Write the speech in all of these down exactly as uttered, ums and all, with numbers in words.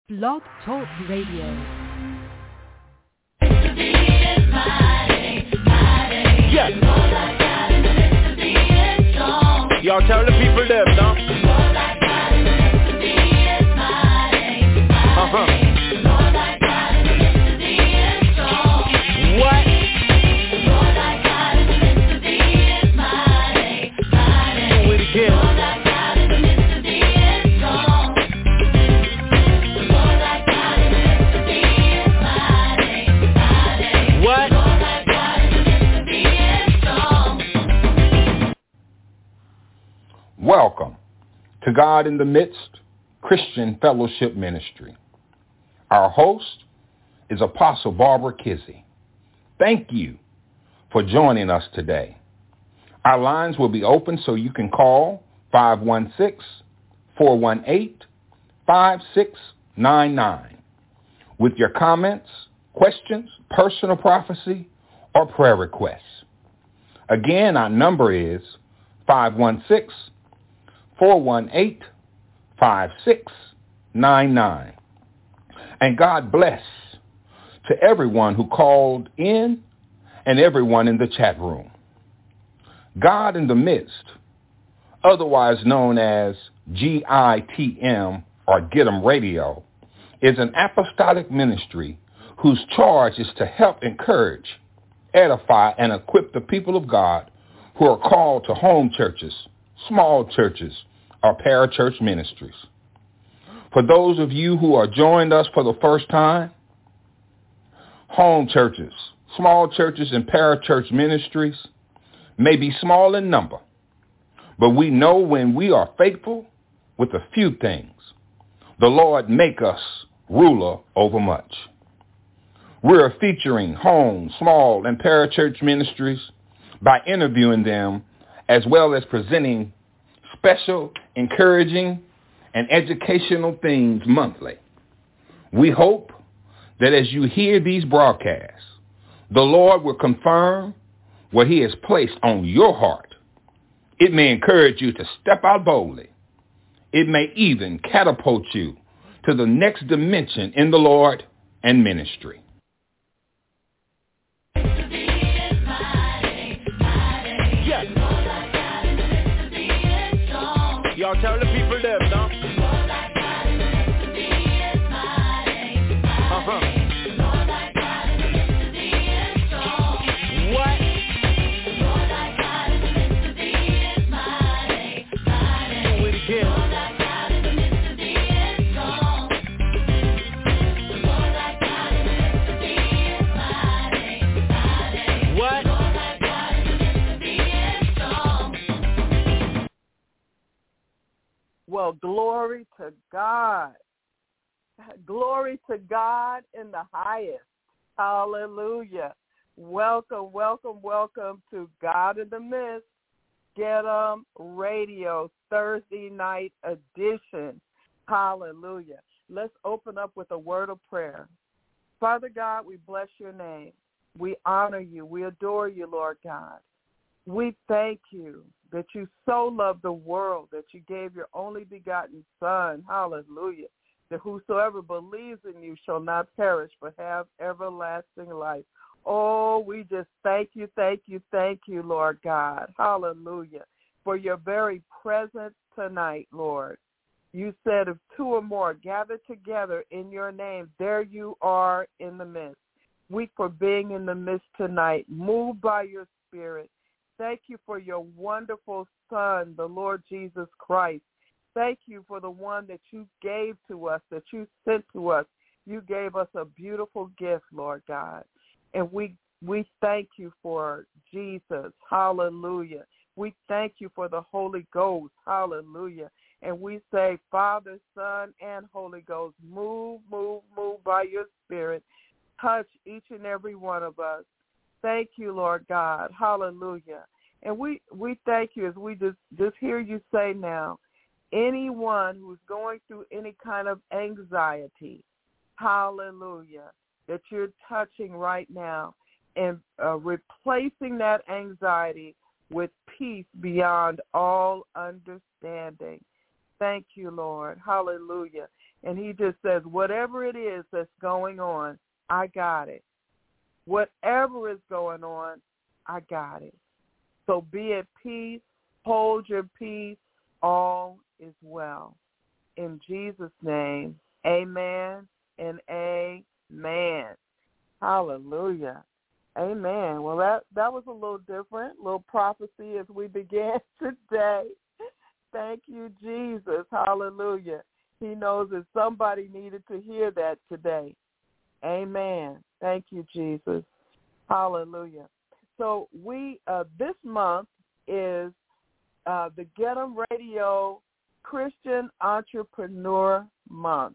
Blog Talk Radio. Yes. Y'all tell the people there, no? Uh-huh. What? Do it again. Welcome to God in the Midst Christian Fellowship Ministry. Our host is Apostle Barbara Kizzie. Thank you for joining us today. Our lines will be open so you can call five one six, four one eight, five six nine nine with your comments, questions, personal prophecy, or prayer requests. Again, our number is five one six, four one eight, five six nine nine. And God bless to everyone who called in and everyone in the chat room. God in the Midst, otherwise known as G I T M or Get 'em Radio, is an apostolic ministry whose charge is to help encourage, edify, and equip the people of God who are called to home churches, small churches, or parachurch ministries. For those of you who are joining us for the first time, home churches, small churches, and parachurch ministries may be small in number, but we know when we are faithful with a few things, the Lord make us ruler over much. We're featuring home, small, and parachurch ministries by interviewing them as well as presenting special, encouraging, and educational things monthly. We hope that as you hear these broadcasts, the Lord will confirm what he has placed on your heart. It may encourage you to step out boldly. It may even catapult you to the next dimension in the Lord and ministry. Y'all tell the people there, no? Uh-huh. What? Do it again. What? Well, glory to God. Glory to God in the highest. Hallelujah. Welcome, welcome, welcome to God in the Midst, Get 'em Radio, Thursday night edition. Hallelujah. Let's open up with a word of prayer. Father God, we bless your name. We honor you. We adore you, Lord God. We thank you that you so loved the world that you gave your only begotten Son, hallelujah, that whosoever believes in you shall not perish but have everlasting life. Oh, we just thank you, thank you, thank you, Lord God, hallelujah, for your very presence tonight, Lord. You said if two or more gather together in your name, there you are in the midst. We for being in the midst tonight, moved by your Spirit. Thank you for your wonderful Son, the Lord Jesus Christ. Thank you for the one that you gave to us, that you sent to us. You gave us a beautiful gift, Lord God. And we we thank you for Jesus. Hallelujah. We thank you for the Holy Ghost. Hallelujah. And we say, Father, Son, and Holy Ghost, move, move, move by your Spirit. Touch each and every one of us. Thank you, Lord God. Hallelujah. And we, we thank you as we just, just hear you say now, anyone who's going through any kind of anxiety, hallelujah, that you're touching right now and uh, replacing that anxiety with peace beyond all understanding. Thank you, Lord. Hallelujah. And he just says, whatever it is that's going on, I got it. Whatever is going on, I got it. So be at peace, hold your peace, all is well. In Jesus' name, amen and amen. Hallelujah. Amen. Well, that, that was a little different, a little prophecy as we began today. Thank you, Jesus. Hallelujah. He knows that somebody needed to hear that today. Amen. Thank you, Jesus. Hallelujah. So we uh, this month is uh, the Get 'em Radio Christian Entrepreneur Month.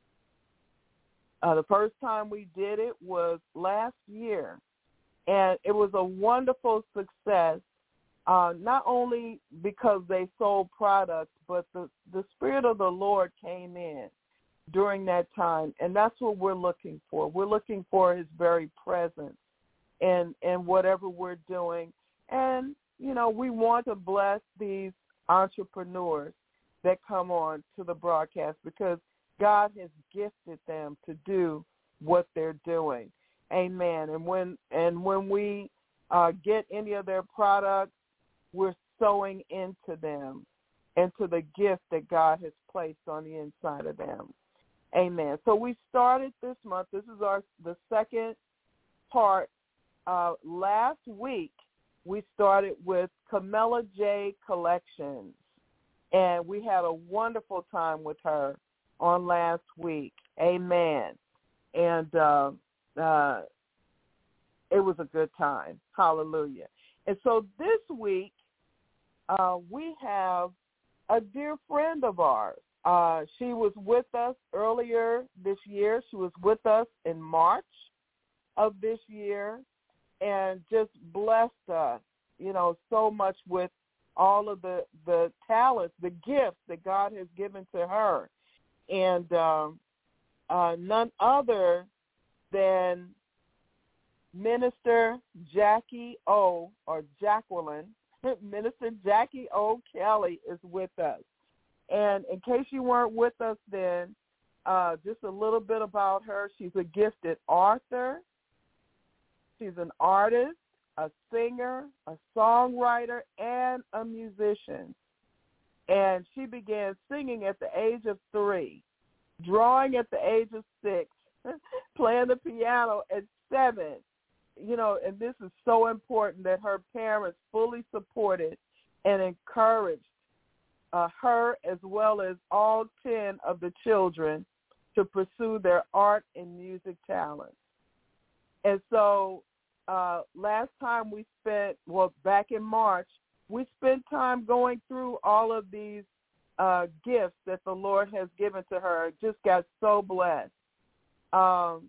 Uh, the first time we did it was last year, and it was a wonderful success, uh, not only because they sold products, but the, the Spirit of the Lord came in during that time, and that's what we're looking for. We're looking for his very presence in, in whatever we're doing. And, you know, we want to bless these entrepreneurs that come on to the broadcast because God has gifted them to do what they're doing. Amen. And when and when we uh, get any of their products, we're sowing into them, into the gift that God has placed on the inside of them. Amen. So we started this month. This is our the second part. Uh, last week, we started with Camilla J. Collections, and we had a wonderful time with her on last week. Amen. And uh, uh, it was a good time. Hallelujah. And so this week, uh, we have a dear friend of ours. Uh, she was with us earlier this year. She was with us in March of this year and just blessed us, you know, so much with all of the, the talents, the gifts that God has given to her. And um, uh, none other than Minister Jackie O, or Jacqueline, Minister Jackie O. Kelly is with us. And in case you weren't with us then, uh, just a little bit about her. She's a gifted author. She's an artist, a singer, a songwriter, and a musician. And she began singing at the age of three, drawing at the age of six, playing the piano at seven. You know, and this is so important that her parents fully supported and encouraged uh, her as well as all ten of the children to pursue their art and music talents. And so uh, last time we spent, well, back in March, we spent time going through all of these uh, gifts that the Lord has given to her. Just got so blessed. Um,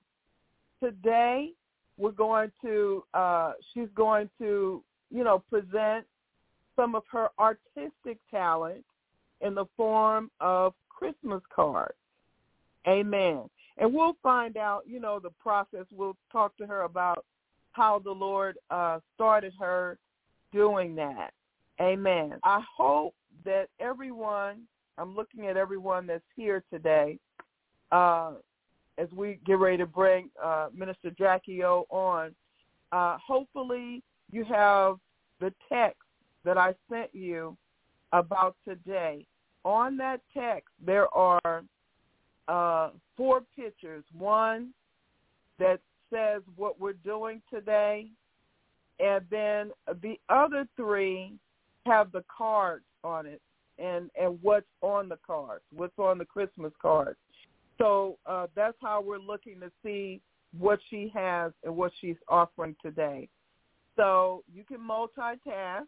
today, we're going to, uh, she's going to, you know, present some of her artistic talent in the form of Christmas cards. Amen. And we'll find out, you know, the process. We'll talk to her about how the Lord uh, started her doing that. Amen. I hope that everyone, I'm looking at everyone that's here today, uh, as we get ready to bring uh, Minister Jackie O on, uh, hopefully you have the text that I sent you about today. On that text, there are uh, four pictures. One that says what we're doing today, and then the other three have the cards on it and, and what's on the cards, what's on the Christmas cards. So uh, that's how we're looking to see what she has and what she's offering today. So you can multitask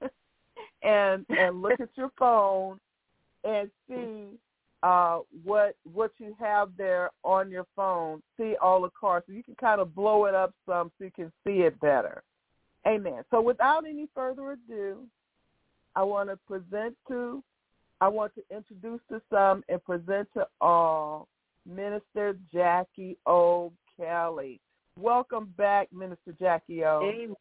and and look at your phone and see uh, what what you have there on your phone. See all the cards. So you can kind of blow it up some so you can see it better. Amen. So without any further ado, I want to present to, I want to introduce to some and present to all Minister Jackie O. Kelly. Welcome back, Minister Jackie O. Amen.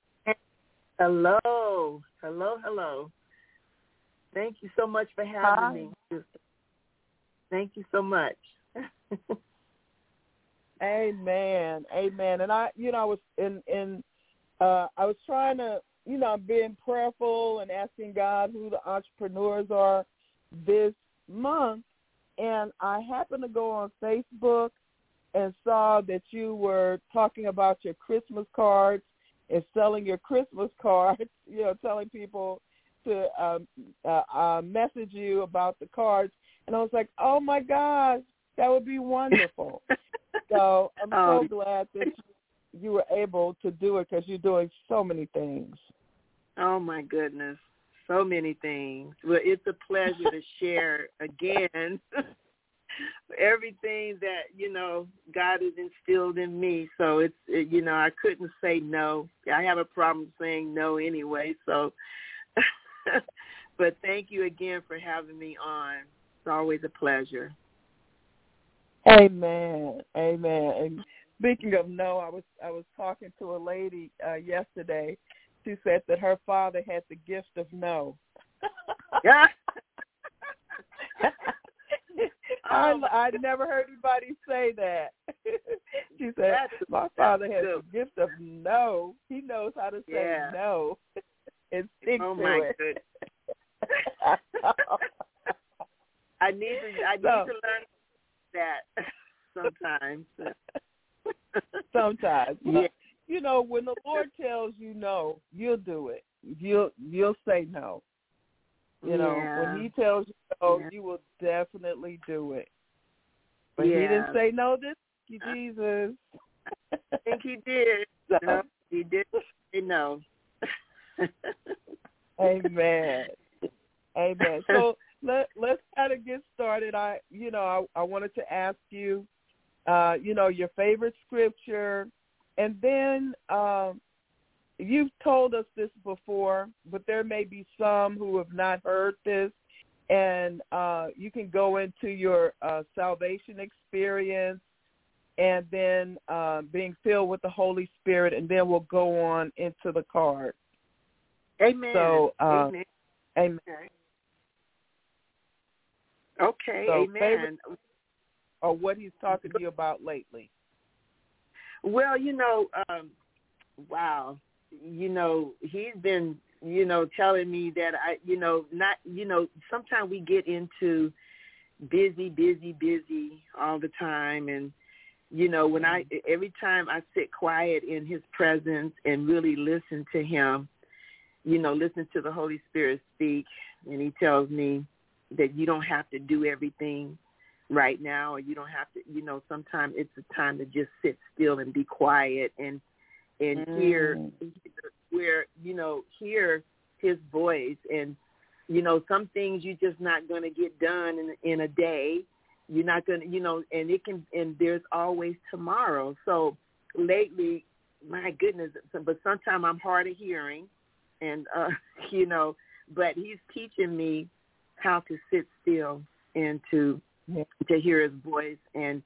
Hello. Hello, hello. Thank you so much for having Hi. me. Thank you so much. Amen. Amen. And I, you know, I was in, in uh, I was trying to, you know, being prayerful and asking God who the entrepreneurs are this month. And I happened to go on Facebook and saw that you were talking about your Christmas cards and selling your Christmas cards, you know, telling people to um, uh, uh, message you about the cards. And I was like, oh, my gosh, that would be wonderful. So I'm oh. so glad that you, you were able to do it because you're doing so many things. Oh, my goodness. So many things. Well, it's a pleasure to share again everything that, you know, God has instilled in me. So it's, it, you know, I couldn't say no. I have a problem saying no anyway. So, but thank you again for having me on. It's always a pleasure. Amen. Amen. And speaking of no, I was I was talking to a lady uh, yesterday. She said that her father had the gift of no. Yeah. I I never heard anybody say that. She said, my father has the gift of no. He knows how to say yeah. no and stick oh to my it. Goodness. I need to I need so, to learn that sometimes. Sometimes. Yeah. You know, when the Lord tells you no, you'll do it. You'll you'll say no. You know, yeah. when he tells you no, yeah. you will definitely do it. But yeah. he didn't say no this week, Jesus. I think he did. So, no, he did say no. Amen. Amen. So let let's kind of get started. I you know, I, I wanted to ask you, uh, you know, your favorite scripture, and then um, you've told us this before, but there may be some who have not heard this, and uh, you can go into your uh, salvation experience and then uh, being filled with the Holy Spirit, and then we'll go on into the card. Amen. So, uh, amen. Amen. Okay, so amen. Favorite, or what he's talking to you about lately. Well, you know, um, wow, you know, he's been, you know, telling me that I, you know, not, you know, sometimes we get into busy, busy, busy all the time. And, you know, when I, every time I sit quiet in his presence and really listen to him, you know, listen to the Holy Spirit speak, and he tells me that you don't have to do everything right now, or you don't have to, you know, sometimes it's a time to just sit still and be quiet and and mm. hear where, you know, hear his voice. And, you know, some things you're just not going to get done in, in a day. You're not going to, you know, and it can, and there's always tomorrow. So lately, my goodness, but sometimes I'm hard of hearing. And, uh, you know, but he's teaching me how to sit still and to yeah. to hear his voice, and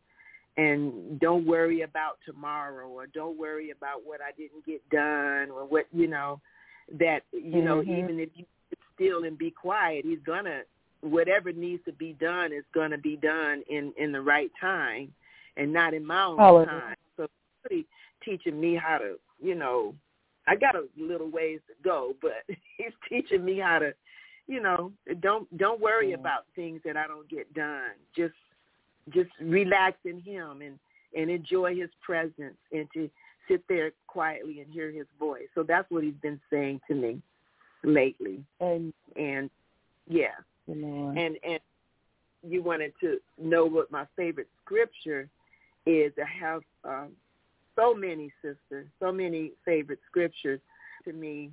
and don't worry about tomorrow, or don't worry about what I didn't get done, or what, you know, that, you mm-hmm. know, even if you sit still and be quiet, he's going to, whatever needs to be done is going to be done in, in the right time and not in my own Hallelujah. time. So really teaching me how to, you know, I got a little ways to go, but he's teaching me how to, you know, don't don't worry yeah. about things that I don't get done. Just just relax in him and, and enjoy his presence, and to sit there quietly and hear his voice. So that's what he's been saying to me lately. And and yeah. Mm-hmm. And and you wanted to know what my favorite scripture is. I have um, so many, sisters, so many favorite scriptures to me.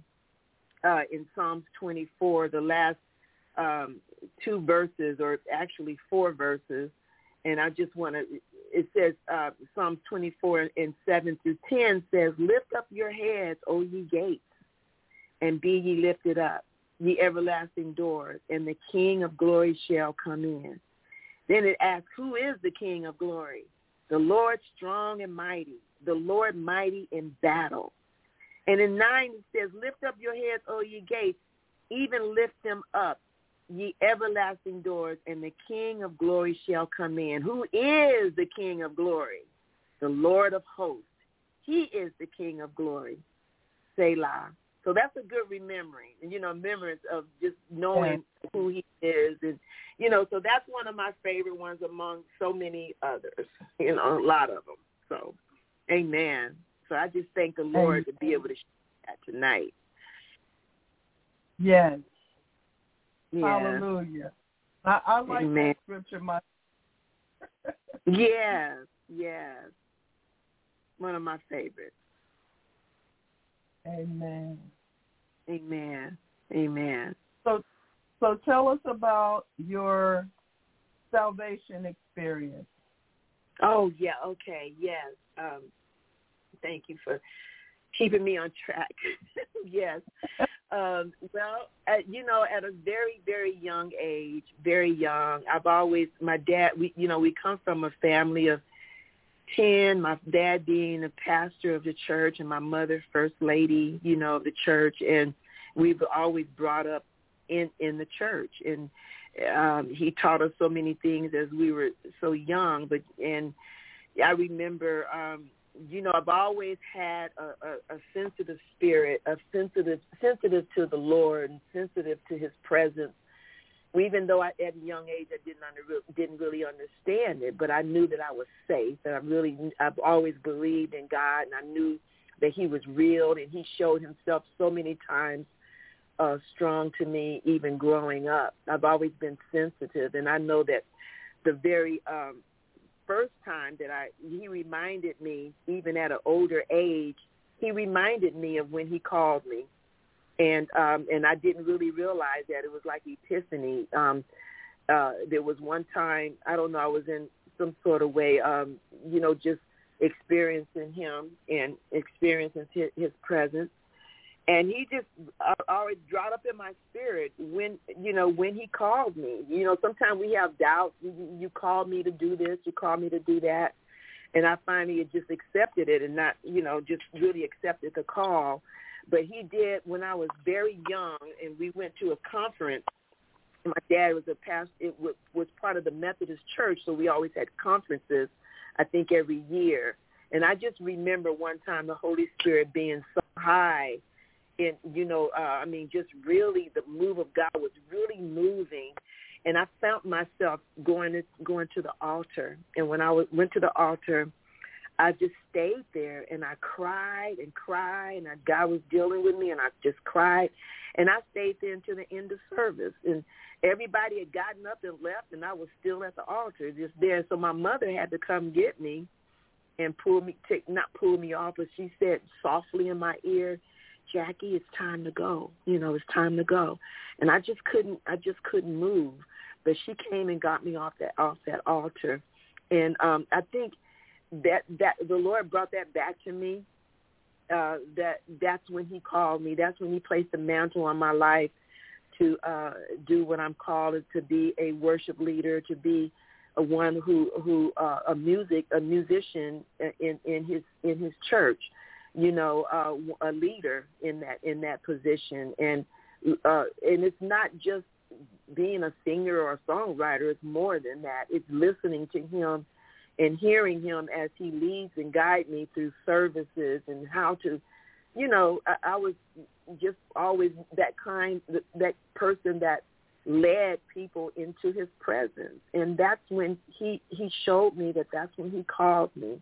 Uh, in Psalms twenty-four, the last um, two verses, or actually four verses, and I just want to, it says, uh, Psalms twenty-four and seven through ten says, lift up your heads, O ye gates, and be ye lifted up, ye everlasting doors, and the King of glory shall come in. Then it asks, who is the King of glory? The Lord strong and mighty, the Lord mighty in battle. And in nine, it says, lift up your heads, O ye gates, even lift them up, ye everlasting doors, and the King of glory shall come in. Who is the King of glory? The Lord of hosts. He is the King of glory. Selah. So that's a good remembering, you know, remembrance of just knowing yeah. who he is. And, you know, so that's one of my favorite ones among so many others, you know, a lot of them. So, amen. So I just thank the Lord amen. to be able to share that tonight. Yes. Yeah. Hallelujah. I, I like amen. that scripture myself. Yes, yes. One of my favorites. Amen. Amen. Amen. So, so tell us about your salvation experience. Oh, yeah. Okay. Yes. Um, thank you for keeping me on track. Yes. Um, well, at, you know, at a very, very young age, very young, I've always, my dad, we, you know, we come from a family of ten, my dad being a pastor of the church and my mother first lady, you know, of the church. And we've always brought up in, in the church. And um, he taught us so many things as we were so young. But, and I remember, um, you know, I've always had a, a, a sensitive spirit, a sensitive, sensitive to the Lord and sensitive to his presence. Even though I, at a young age I didn't under, didn't really understand it, but I knew that I was safe, and I really I've always believed in God, and I knew that He was real, and He showed Himself so many times uh, strong to me, even growing up. I've always been sensitive, and I know that the very um, first time that I He reminded me, even at an older age, He reminded me of when He called me. And um, and I didn't really realize that. It was like epiphany. Um, uh, there was one time, I don't know, I was in some sort of way, um, you know, just experiencing him and experiencing his, his presence. And he just uh, always dropped up in my spirit when, you know, when he called me. You know, sometimes we have doubts. You, you call me to do this, you call me to do that. And I finally just accepted it and not, you know, just really accepted the call. But he did when I was very young, and we went to a conference. My dad was a pastor. It was, was part of the Methodist Church, so we always had conferences, I think, every year. And I just remember one time the Holy Spirit being so high, and, you know, uh, I mean, just really the move of God was really moving. And I found myself going to, going to the altar. And when I was, went to the altar, I just stayed there, and I cried and cried, and I, God was dealing with me, and I just cried. And I stayed there until the end of service. And everybody had gotten up and left, and I was still at the altar just there. So my mother had to come get me and pull me, take, not pull me off, but she said softly in my ear, Jackie, it's time to go. You know, it's time to go. And I just couldn't, I just couldn't move. But she came and got me off that, off that altar. And um, I think that that the Lord brought that back to me, uh, that that's when he called me. That's when he placed the mantle on my life to uh, do what I'm called, to be a worship leader, to be a one who, who uh, a music, a musician in, in his in his church, you know, uh, a leader in that in that position. And uh, and it's not just being a singer or a songwriter. It's more than that. It's listening to him and hearing him as he leads and guides me through services and how to, you know, I, I was just always that kind, that person that led people into his presence. And that's when he, he showed me that that's when he called me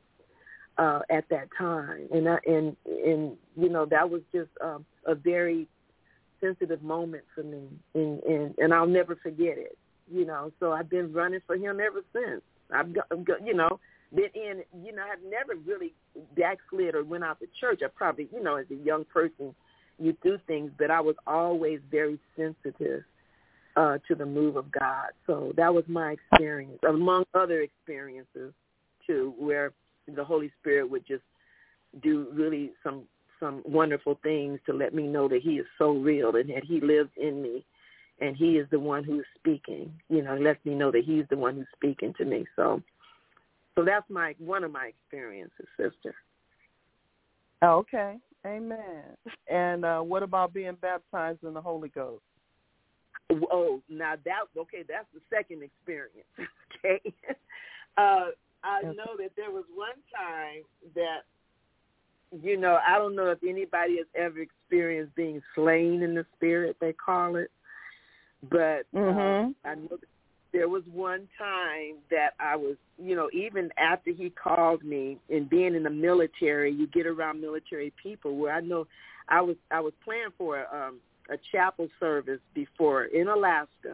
uh, at that time. And, I, and, and, you know, that was just um, a very sensitive moment for me. And, and, and I'll never forget it, you know. So I've been running for him ever since. I've got, you know, been in, you know, I've never really backslid or went out to church. I probably, you know, as a young person, you do things, but I was always very sensitive uh, to the move of God. So that was my experience, among other experiences, too, where the Holy Spirit would just do really some some wonderful things to let me know that he is so real and that he lives in me. And he is the one who's speaking, you know, lets me know that he's the one who's speaking to me. So so that's my one of my experiences, sister. Okay. Amen. And uh, what about being baptized in the Holy Ghost? Oh, now that, okay, that's the second experience, okay? uh, I know that there was one time that, you know, I don't know if anybody has ever experienced being slain in the spirit, they call it, but mm-hmm. uh, I know that there was one time that I was, you know, even after he called me, and being in the military, you get around military people where I know I was I was planning for um, a chapel service before in Alaska,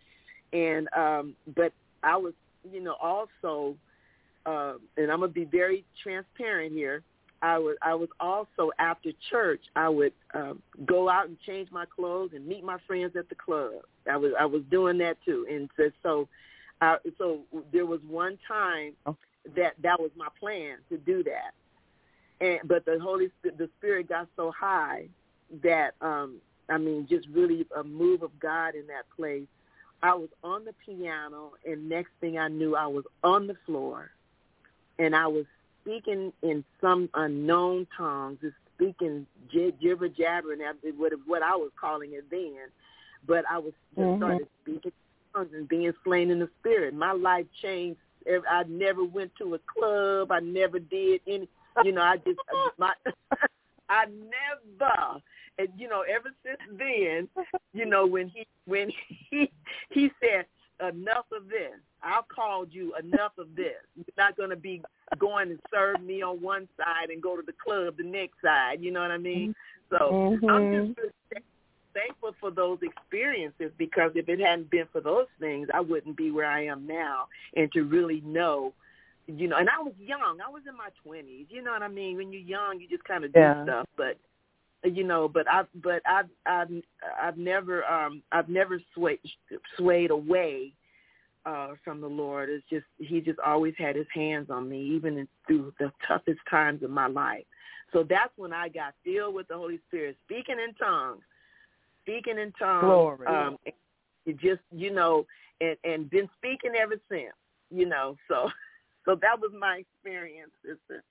and um, but I was, you know, also, uh, and I'm gonna be very transparent here. I was I was also, after church, I would um, go out and change my clothes and meet my friends at the club. I was I was doing that too, and so so, uh, so there was one time that that was my plan to do that, and but the Holy the Spirit got so high that um, I mean, just really a move of God in that place. I was on the piano, and next thing I knew, I was on the floor, and I was speaking in some unknown tongues, just speaking jibber jabber, and what what I was calling it then. But I was just mm-hmm. started speaking tongues and being slain in the spirit. My life changed. I never went to a club. I never did any. You know, I just my I never. And you know, ever since then, you know, when he when he he said, enough of this. I've called you enough of this. You're not going to be going and serve me on one side and go to the club the next side. You know what I mean? So mm-hmm. I'm just really thankful for those experiences, because if it hadn't been for those things, I wouldn't be where I am now. And to really know, you know, and I was young. I was in my twenties. You know what I mean? When you're young, you just kind of do yeah. stuff. But you know, but I've but I've I've I've never um I've never swayed swayed away uh, from the Lord. It's just he just always had his hands on me, even in, through the toughest times of my life. So that's when I got filled with the Holy Spirit, speaking in tongues, speaking in tongues. Glory. Um, it just you know, and and been speaking ever since. You know, so so that was my experience, sister.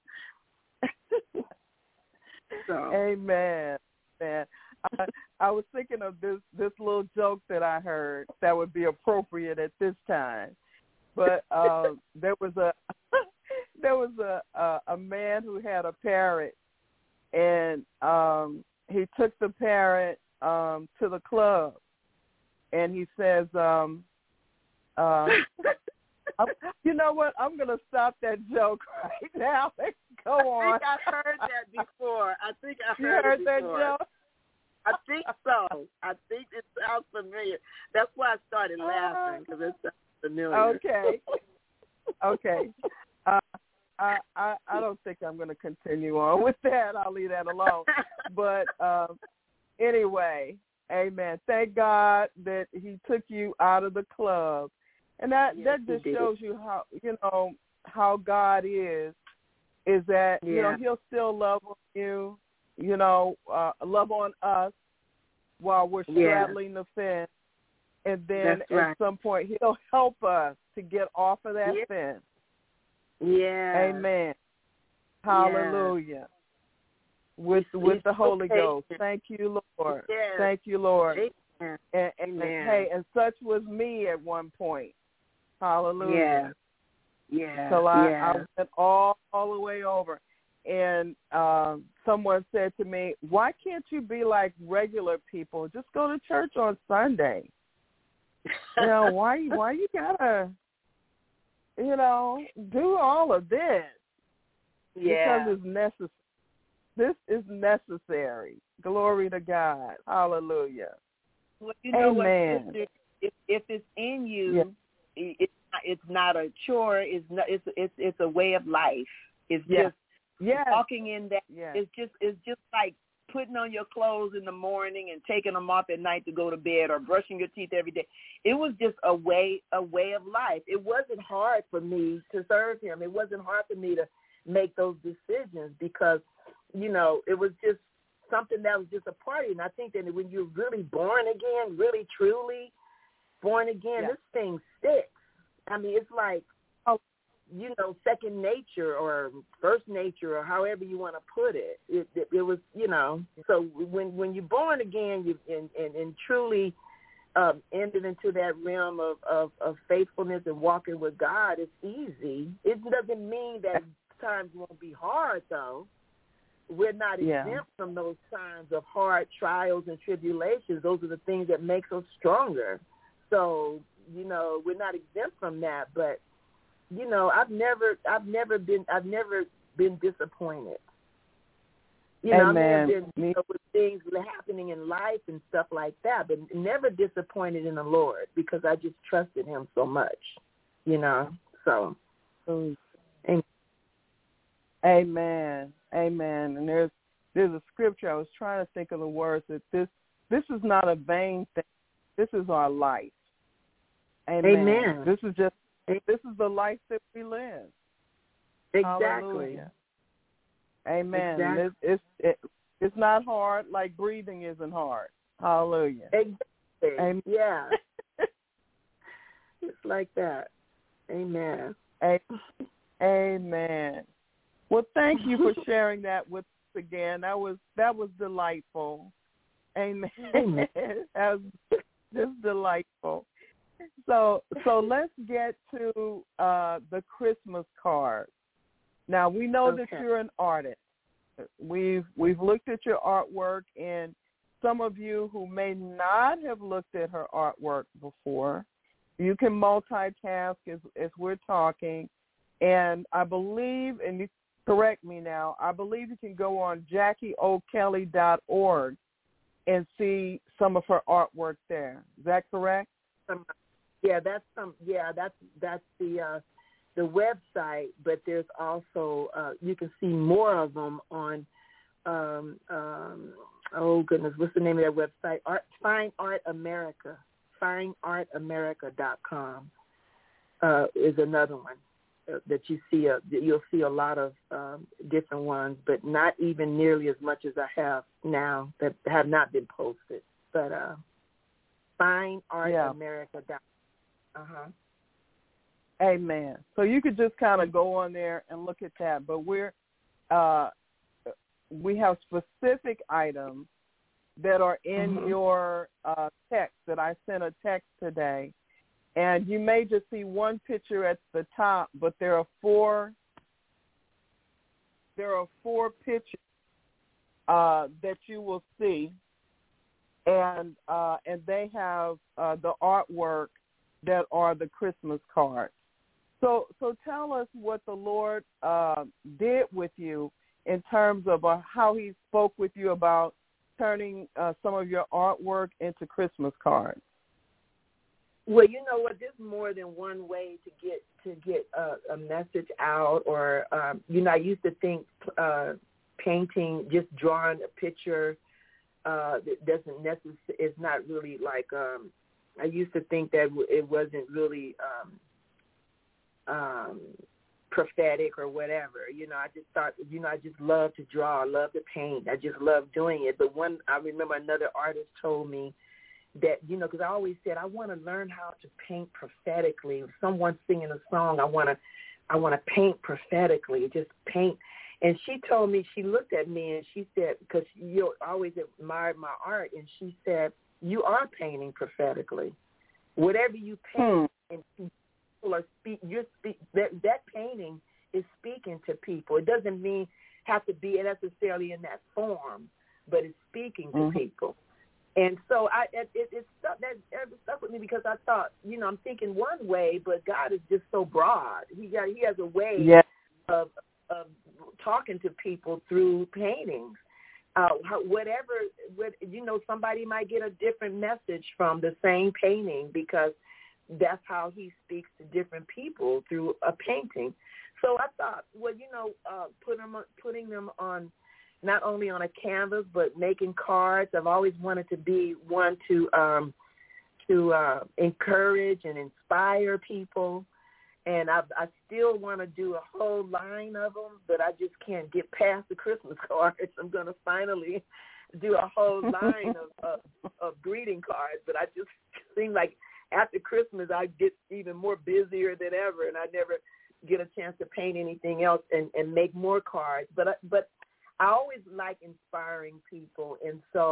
So. Amen. Man, I, I was thinking of this this little joke that I heard that would be appropriate at this time. But uh, there was a there was a, a a man who had a parrot, and um, he took the parrot um, to the club, and he says, um, uh, "You know what? I'm going to stop that joke right now." Go on. I think I heard that before. I think I heard, you heard it that before. joke? I think so. I think it sounds familiar. That's why I started laughing, because it sounds familiar. Okay. Okay. Uh, I, I I don't think I'm going to continue on with that. I'll leave that alone. But um, anyway, amen. Thank God that he took you out of the club. And that, yes, that just shows you how, you know, how God is. Is that, yeah. you know, he'll still love on you, you know, uh, love on us while we're straddling yeah. the fence. And then That's at right. some point he'll help us to get off of that yeah. fence. Yeah. Amen. Hallelujah. Yeah. With He's, with he's the Holy so Ghost. Thank you, Lord. Yes. Thank you, Lord. Amen. And, and, Amen. and hey, and such was me at one point. Hallelujah. Yeah. Yeah. So I, yeah. I went all, all the way over. And um, someone said to me, why can't you be like regular people? Just go to church on Sunday. You know, why, why you gotta, you know, do all of this? Yeah. Because it's necessary. This is necessary. Glory to God. Hallelujah. Well, you know Amen. what? If, if it's in you, yeah. it's not, it's not a chore. It's not. It's it's it's a way of life. It's yeah. just yes. walking in that. Yes. It's just it's just like putting on your clothes in the morning and taking them off at night to go to bed, or brushing your teeth every day. It was just a way a way of life. It wasn't hard for me to serve him. It wasn't hard for me to make those decisions, because, you know, it was just something that was just a party. And I think that when you're really born again, really, truly born again, yeah. this thing sticks. I mean, it's like, oh, you know, second nature or first nature, or however you want to put it. It, it, it was, you know, so when when you're born again, you and, and, and truly um, entered into that realm of, of, of faithfulness and walking with God is easy. It doesn't mean that times won't be hard, though. We're not Yeah. exempt from those times of hard trials and tribulations. Those are the things that make us stronger. So, you know, we're not exempt from that. But, you know, I've never, I've never been, I've never been disappointed. You know, Amen. I've never been, you know, with things happening in life and stuff like that, but never disappointed in the Lord because I just trusted Him so much, you know. So, Mm. and, Amen. Amen. And there's there's a scripture. I was trying to think of the words that this this is not a vain thing. This is our life. Amen. Amen. This is just this is the life that we live. exactly. Hallelujah. Amen. Exactly. It's it's it, it's not hard like breathing isn't hard. Hallelujah. Exactly. Amen. Yeah. It's like that. Amen. Amen. Well, thank you for sharing that with us again. That was that was delightful. Amen. Amen. That was just delightful. So so let's get to uh, the Christmas card. Now we know Okay. that you're an artist. We've we've looked at your artwork, and some of you who may not have looked at her artwork before, you can multitask as as we're talking. And I believe, and you correct me now, I believe you can go on Jackie O Kelly dot org and see some of her artwork there. Is that correct? Um, yeah, that's some. Yeah, that's that's the uh, the website. But there's also uh, you can see more of them on. Um, um, oh goodness, what's the name of that website? Art, Fine Art America. Fine Art America dot com uh, is another one. That you see, a, you'll see a lot of um, different ones, but not even nearly as much as I have now that have not been posted. But uh, Fine Art America. Yeah. Uh huh. Amen. So you could just kind of go on there and look at that. But we're uh, we have specific items that are in mm-hmm. your uh, text that I sent a text today. And you may just see one picture at the top, but there are four. There are four pictures uh, that you will see, and uh, and they have uh, the artwork that are the Christmas cards. So so tell us what the Lord uh, did with you in terms of uh, how He spoke with you about turning uh, some of your artwork into Christmas cards. Well, you know what? There's more than one way to get to get a, a message out. Or um, you know, I used to think uh, painting, just drawing a picture, uh, that doesn't necessarily. It's not really like. Um, I used to think that it wasn't really um, um, prophetic or whatever. You know, I just thought. You know, I just love to draw. I love to paint. I just love doing it. But one, I remember another artist told me that, you know, because I always said I want to learn how to paint prophetically. If someone's singing a song, I want to, I want to paint prophetically, just paint. And she told me, she looked at me and she said, because you always admired my art, and she said, you are painting prophetically. Whatever you paint, hmm. and people are speak, you're speak that that painting is speaking to people. It doesn't mean have to be necessarily in that form, but it's speaking to mm-hmm. people. And so I, it, it stuck that it stuck with me because I thought, you know, I'm thinking one way, but God is just so broad. He got, he has a way yeah. of of talking to people through paintings. Uh, whatever, what, you know, somebody might get a different message from the same painting because that's how He speaks to different people through a painting. So I thought, well, you know, uh, put them, putting them on. Not only on a canvas, but making cards. I've always wanted to be one to um, to uh, encourage and inspire people, and I, I still want to do a whole line of them, but I just can't get past the Christmas cards. I'm going to finally do a whole line of, of, of greeting cards, but I just seem like after Christmas I get even more busier than ever, and I never get a chance to paint anything else and, and make more cards. But but I always like inspiring people, and so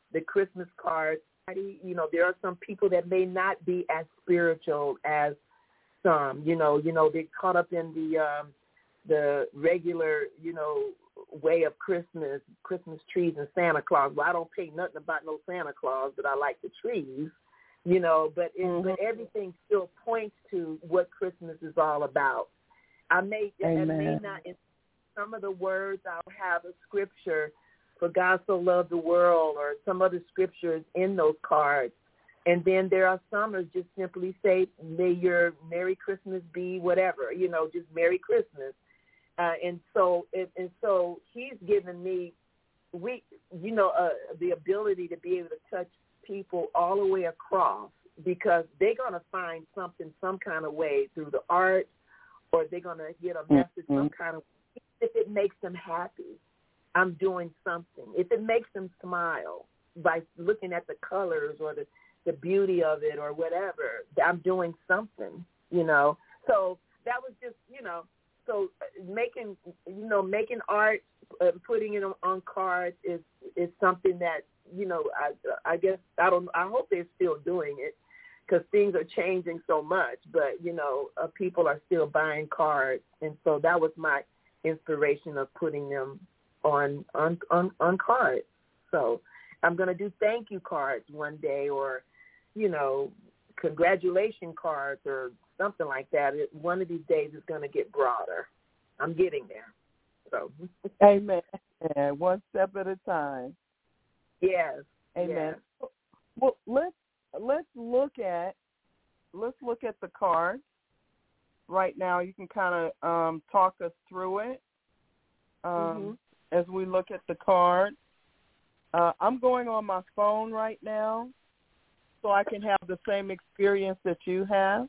the Christmas cards. You know, there are some people that may not be as spiritual as some. You know, you know, they're caught up in the um, the regular, you know, way of Christmas, Christmas trees and Santa Claus. Well, I don't pay nothing about no Santa Claus, but I like the trees. You know, but it, mm-hmm. but everything still points to what Christmas is all about. I may, I may not, in some of the words, I'll have a scripture, for God so loved the world, or some other scriptures in those cards. And then there are some that just simply say, may your Merry Christmas be whatever, you know, just Merry Christmas. Uh, and so and, and so he's given me, we, you know, uh, the ability to be able to touch people all the way across, because they're going to find something some kind of way through the art, or they're going to get a message mm-hmm. some kind of way. If it makes them happy, I'm doing something. If it makes them smile by looking at the colors or the, the beauty of it or whatever, I'm doing something, you know. So that was just, you know, so making, you know, making art, uh, putting it on, on cards is is something that, you know, I, I guess, I don't, I hope they're still doing it, because things are changing so much, but, you know, uh, people are still buying cards. And so that was my inspiration of putting them on, on, on, on cards. So I'm going to do thank you cards one day, or, you know, congratulation cards or something like that. It, one of these days it's going to get broader. I'm getting there. So, amen. One step at a time. Yes. Amen. Yes. Well, let's let's look at let's look at the card right now. You can kind of um, talk us through it um, mm-hmm. as we look at the card. Uh, I'm going on my phone right now, so I can have the same experience that you have.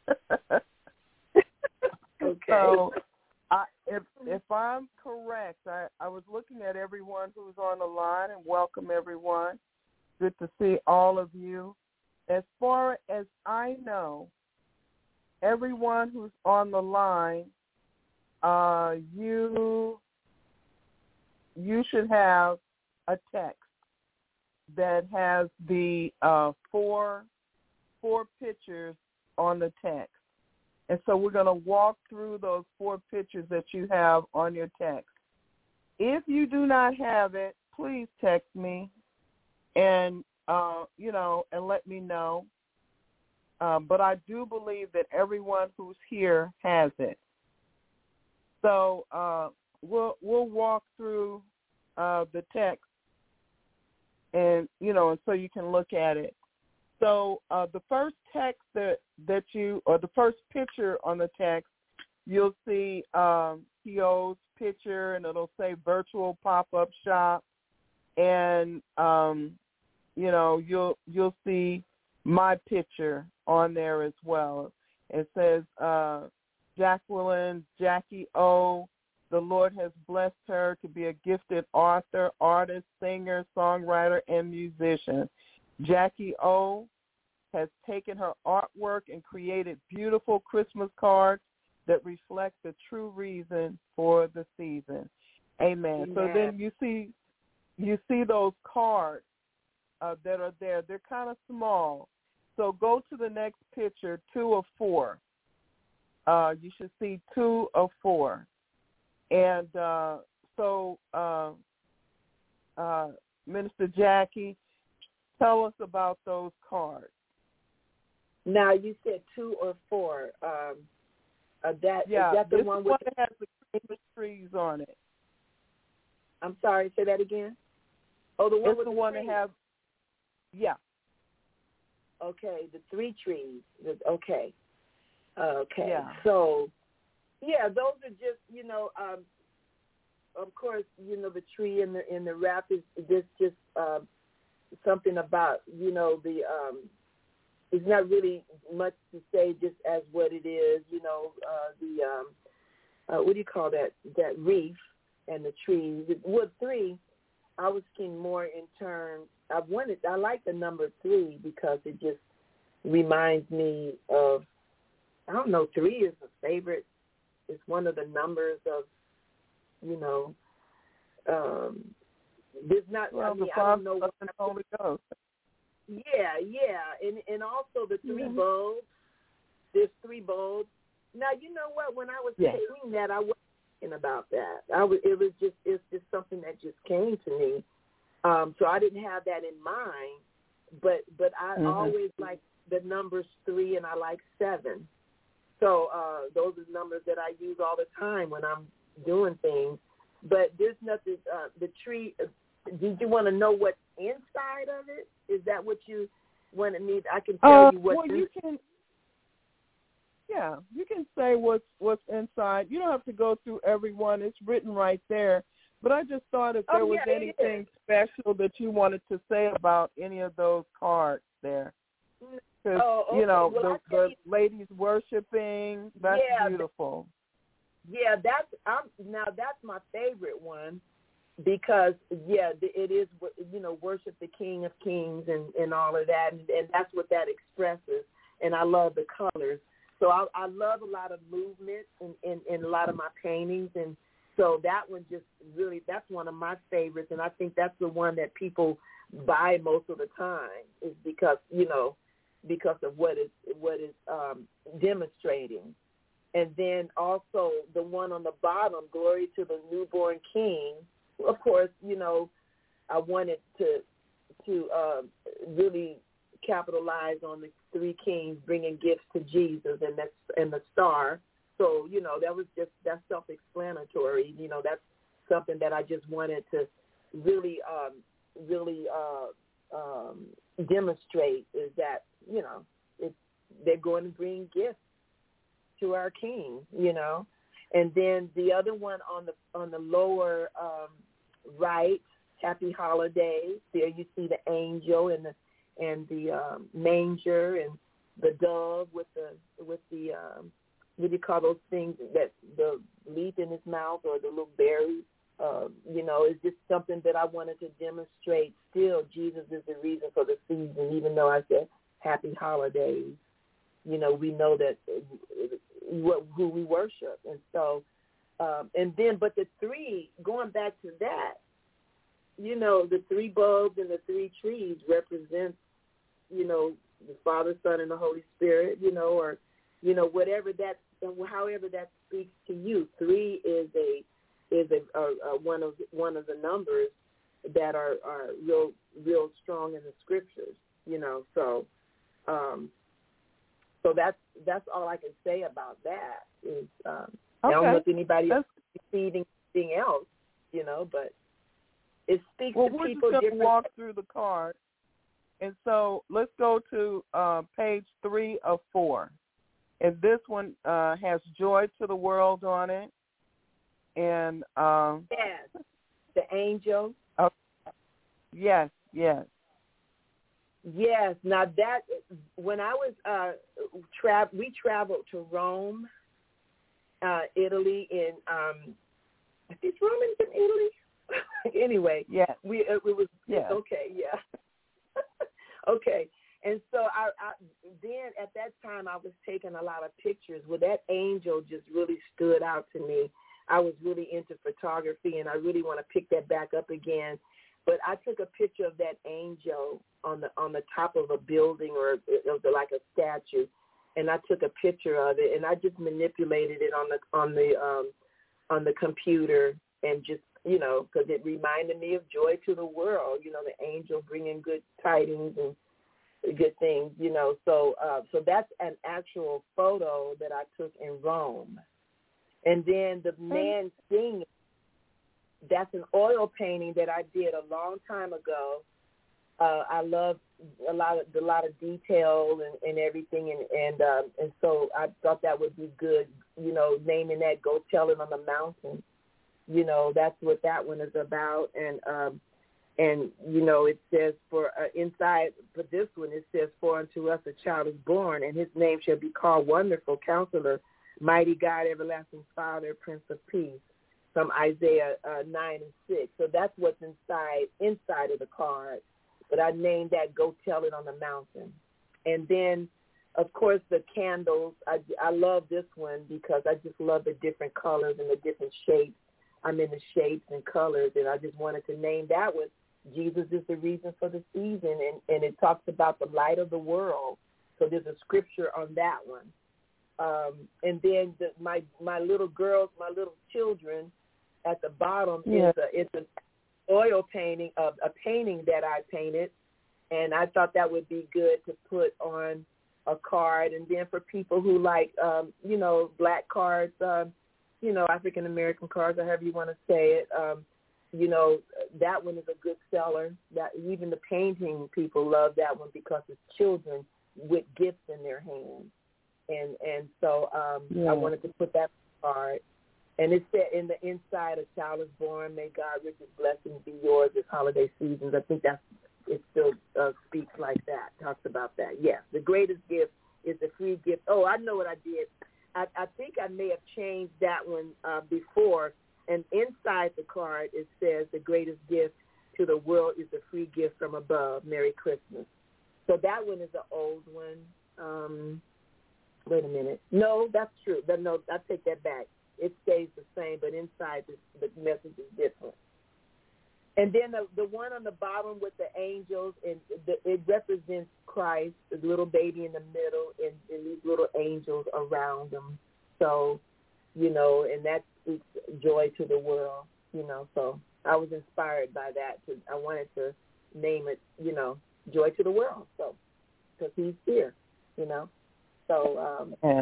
Okay. So, I, if if I'm correct, I, I was looking at everyone who's on the line, and welcome everyone. Good to see all of you. As far as I know, everyone who's on the line, uh, you you should have a text that has the uh, four four pictures on the text. And so we're going to walk through those four pictures that you have on your text. If you do not have it, please text me and, uh, you know, and let me know. Um, but I do believe that everyone who's here has it. So uh, we'll we'll walk through uh, the text, and, you know, and so you can look at it. So uh, the first text that, that you, or the first picture on the text, you'll see um, T O's picture, and it'll say virtual pop-up shop, and um, you know you'll you'll see my picture on there as well. It says uh, Jacqueline Jackie O. The Lord has blessed her to be a gifted author, artist, singer, songwriter, and musician. Jackie O. has taken her artwork and created beautiful Christmas cards that reflect the true reason for the season. Amen. Yeah. So then you see you see those cards uh, that are there. They're kind of small. So go to the next picture, two of four. Uh, you should see two of four. And uh, so, uh, uh, Minister Jackie, tell us about those cards. Now, you said two or four. Um, uh, that, yeah, is that the this one is with one the that has the Christmas trees on it? I'm sorry, say that again? Oh, the one it's with the, the one trees. that has, yeah. Okay, the three trees. Okay. Okay. Yeah. So, yeah, those are just, you know, um, of course, you know, the tree and the in the wrap is this just um, something about, you know, the um, it's not really much to say just as what it is, you know, uh, the um, uh, what do you call that? That wreath and the trees. With three, I was thinking more in terms. I wanted. I like the number three because it just reminds me of. I don't know. Three is a favorite. It's one of the numbers of, you know, um, there's not. Well, I mean, the I don't know. Father, What, the Holy Ghost. Yeah, yeah, and and also the three Mm-hmm. bulbs. There's three bulbs. Now you know what? When I was Yeah. painting that, I wasn't thinking about that. I was. It was just. It's just something that just came to me. Um, so I didn't have that in mind. But but I Mm-hmm. always like the numbers three, and I like seven. So uh, those are numbers that I use all the time when I'm doing things. But there's nothing. Uh, the tree. Uh, did you want to know what's inside of it? Is that what you wanted me? I can tell Uh, you what's well, inside. you can. Yeah, you can say what's what's inside. You don't have to go through every one. It's written right there. But I just thought if there Oh, was yeah, it anything is. special that you wanted to say about any of those cards there. Because, Oh, okay. you know, Well, the, I'll tell the you- ladies worshiping, that's Yeah, beautiful. Yeah, that's I'm, now that's my favorite one because yeah, it is, you know, worship the King of Kings and, and all of that, and, and that's what that expresses. And I love the colors, so I, I love a lot of movement in, in, in a lot of my paintings, and so that one just really that's one of my favorites, and I think that's the one that people buy most of the time is because you know because of what is what is um, demonstrating. And then also the one on the bottom, Glory to the Newborn King. Of course, you know, I wanted to to uh, really capitalize on the three kings bringing gifts to Jesus and that's and the star. So, you know, that was just, that's self-explanatory. You know, that's something that I just wanted to really, um, really uh, um, demonstrate is that, you know, it's, they're going to bring gifts to our King, you know. And then the other one on the on the lower um, right, Happy Holidays. There you see the angel and the and the um, manger and the dove with the with the um, what do you call those things that the leaf in his mouth or the little berry. Uh, you know, it's just something that I wanted to demonstrate. Still, Jesus is the reason for the season, even though I said Happy Holidays. You know, we know that what who we worship, and so, um, and then, but the three, going back to that, you know, the three bulbs and the three trees represent, you know, the Father, Son, and the Holy Spirit, you know, or, you know, whatever that, however that speaks to you. Three is a is a, a, a one of one of the numbers that are, are real real strong in the scriptures, you know. So, um, so that's that's all I can say about that. Is um, Okay. I don't know if anybody That's, else is receiving anything else, you know, but it speaks well, to we're people just going to different. walk through the card. And so let's go to uh, page three of four. And this one uh, has joy to the world on it. And um, Yes, the angel. uh, yes, yes. Yes. Now that when I was uh, tra- we traveled to Rome, uh, Italy. In um, I think Rome is in Italy. Anyway, Yes. we it, it was Yes. okay. Yeah. Okay. And so I, I then at that time I was taking a lot of pictures. Well, that angel just really stood out to me. I was really into photography, and I really want to pick that back up again. But I took a picture of that angel on the on the top of a building, or it was like a statue, and I took a picture of it, and I just manipulated it on the on the um, on the computer, and just you know, because it reminded me of joy to the world. You know, the angel bringing good tidings and good things. You know, so uh, so that's an actual photo that I took in Rome, and then the man singing. That's an oil painting that I did a long time ago. Uh, I love a lot of a lot of detail and, and everything, and and um, and so I thought that would be good. You know, naming that "Go Tell It on the Mountain." You know, that's what that one is about, and um, and you know, it says for uh, inside for this one, it says, "For unto us a child is born, and his name shall be called Wonderful Counselor, Mighty God, Everlasting Father, Prince of Peace." From Isaiah uh, nine and six. So that's what's inside inside of the card. But I named that "Go Tell It on the Mountain." And then, of course, the candles. I, I love this one because I just love the different colors and the different shapes. I'm in the shapes and colors, and I just wanted to name that one. Jesus is the reason for the season, and, and it talks about the light of the world. So there's a scripture on that one. Um, and then the, my my little girls, my little children, at the bottom yeah. is a, it's an oil painting of a painting that I painted, and I thought that would be good to put on a card. And then for people who like, um, you know, black cards, um, you know, African American cards, or however you want to say it. Um, You know, that one is a good seller. That even the painting people love that one because it's children with gifts in their hands, and and so um, yeah. I wanted to put that card. And it said in the inside, a child is born. May God richly blessings be yours this holiday seasons. I think that's it. Still uh, speaks like that. Talks about that. Yes, the greatest gift is the free gift. Oh, I know what I did. I, I think I may have changed that one uh, before. And inside the card, it says the greatest gift to the world is a free gift from above. Merry Christmas. So that one is an old one. Um, wait a minute. No, that's true. But no, I take that back. It stays the same, but inside the, the message is different. And then the, the one on the bottom with the angels, and the, it represents Christ, the little baby in the middle, and, and these little angels around him. So, you know, and that speaks joy to the world, you know. So I was inspired by that. To, I wanted to name it, you know, Joy to the World. So, because he's here, you know. So, um, yeah.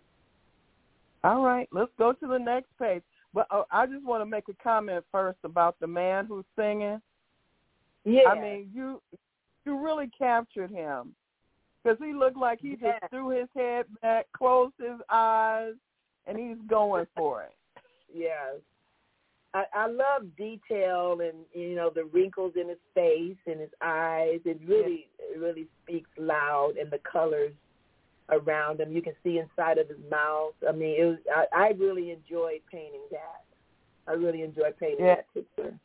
All right, let's go to the next page. But uh, I just want to make a comment first about the man who's singing. Yeah. I mean, you you really captured him because he looked like he yeah. just threw his head back, closed his eyes, and he's going for it. Yes. I, I love detail and, you know, the wrinkles in his face and his eyes. It really, it really speaks loud, and the colors around him. You can see inside of his mouth. I mean, it was, I, I really enjoyed painting that. I really enjoyed painting yeah. that picture.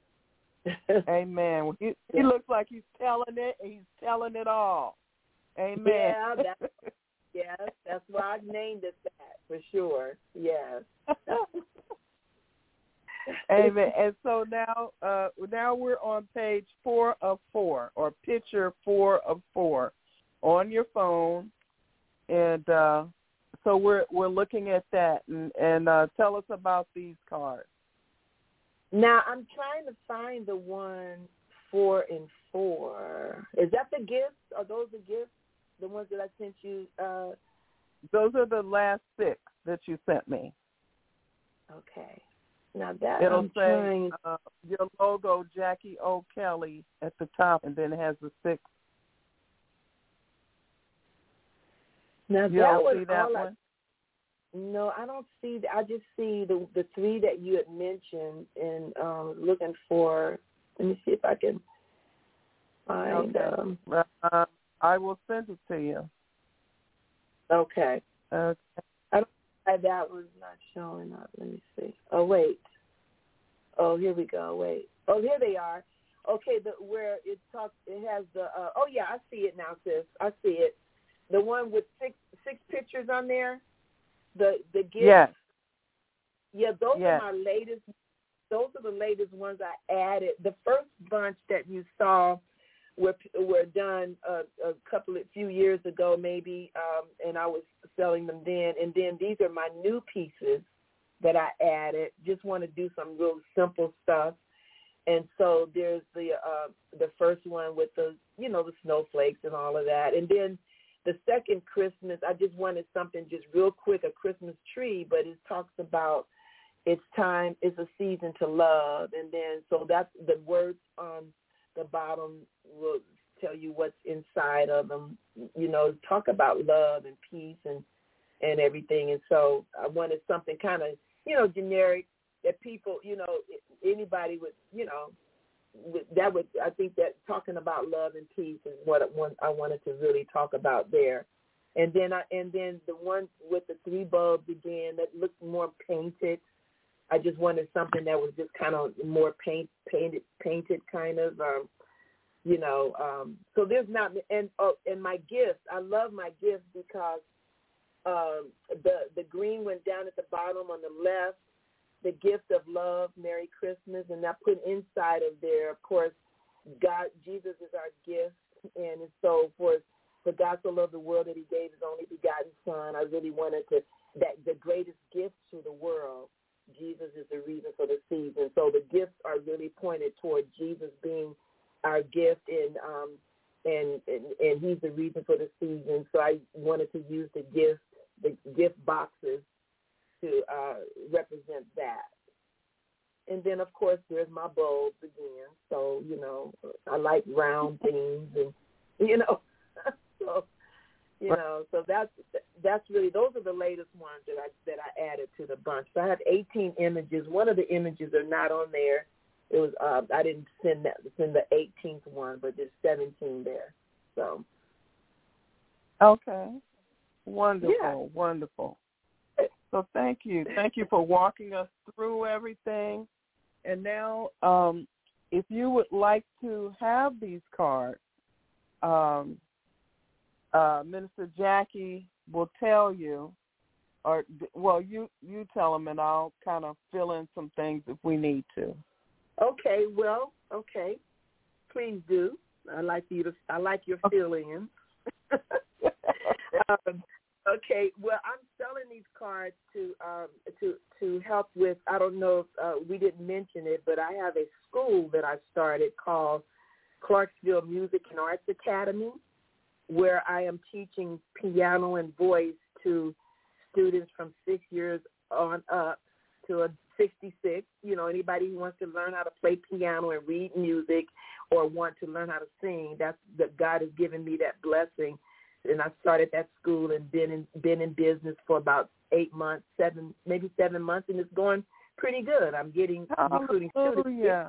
Amen. He, he yeah. looks like he's telling it, and he's telling it all. Amen. Yeah, that's, yes, that's why I named it that, for sure. Yes. Amen. And so now, uh, now we're on page four of four, or picture four of four, on your phone, and uh, so we're we're looking at that. And, and uh, tell us about these cards. Now I'm trying to find the one four and four. Is that the gifts? Are those the gifts? The ones that I sent you? Uh, those are the last six that you sent me. Okay. Now that It'll I'm say trying... uh, your logo, Jackie O. Kelly, at the top, and then it has the six. Now you that don't one, see that all one? I, no, I don't see. I just see the the three that you had mentioned, and um, looking for. Let me see if I can find. Okay. Um, uh, I will send it to you. Okay. Okay. I don't know why that was not showing up. Let me see. Oh wait. Oh, here we go. Wait. Oh, here they are. Okay, the where it talks. It has the. Uh, oh yeah, I see it now, sis. I see it. The one with six six pictures on there. The the gifts. Yes. Yeah, those yes. are my latest. Those are the latest ones I added. The first bunch that you saw were were done a, a couple of few years ago, maybe, um, and I was selling them then. And then these are my new pieces that I added. Just want to do some real simple stuff. And so there's the uh, the first one with the you know the snowflakes and all of that, and then the second Christmas, I just wanted something just real quick, a Christmas tree, but it talks about it's time, it's a season to love. And then, so that's the words on the bottom will tell you what's inside of them, you know, talk about love and peace and, and everything. And so I wanted something kind of, you know, generic that people, you know, anybody would, you know, that would, I think that talking about love and peace is what I wanted to really talk about there. And then I, and then the one with the three bulbs again that looked more painted. I just wanted something that was just kind of more paint, painted, painted kind of, um, you know. Um, so there's not, and oh, and my gifts. I love my gifts because um, the the green went down at the bottom on the left. the gift of love, Merry Christmas, and I put inside of there, of course, God, Jesus is our gift, and so for for God so loved the world that He gave His only begotten Son. I really wanted to that the greatest gift to the world. Jesus is the reason for the season. So the gifts are really pointed toward Jesus being our gift, and um and and, and He's the reason for the season. So I wanted to use the gift, the gift boxes, to uh, represent that. And then, of course, there's my bulbs again. So, you know, I like round things, and, you know, so, you know, so that's that's really, those are the latest ones that I that I added to the bunch. So I have eighteen images. One of the images are not on there. It was uh, I didn't send that send the eighteenth one, but there's seventeen there. So. Okay. Wonderful. Yeah. Wonderful. So thank you. Thank you for walking us through everything. And now, um, if you would like to have these cards, um, uh, Minister Jackie will tell you, or, well, you, you tell them, and I'll kind of fill in some things if we need to. Okay, well, okay. Please do. I like you to, I like your fill-in. um, Okay, well, I'm selling these cards to um, to to help with, I don't know if uh, we didn't mention it, but I have a school that I started called Clarksville Music and Arts Academy, where I am teaching piano and voice to students from six years on up to a sixty-six. You know, anybody who wants to learn how to play piano and read music or want to learn how to sing, that's that God has given me that blessing. And I started that school and been in been in business for about eight months, seven maybe seven months, and it's going pretty good. I'm getting recruiting students. Yeah,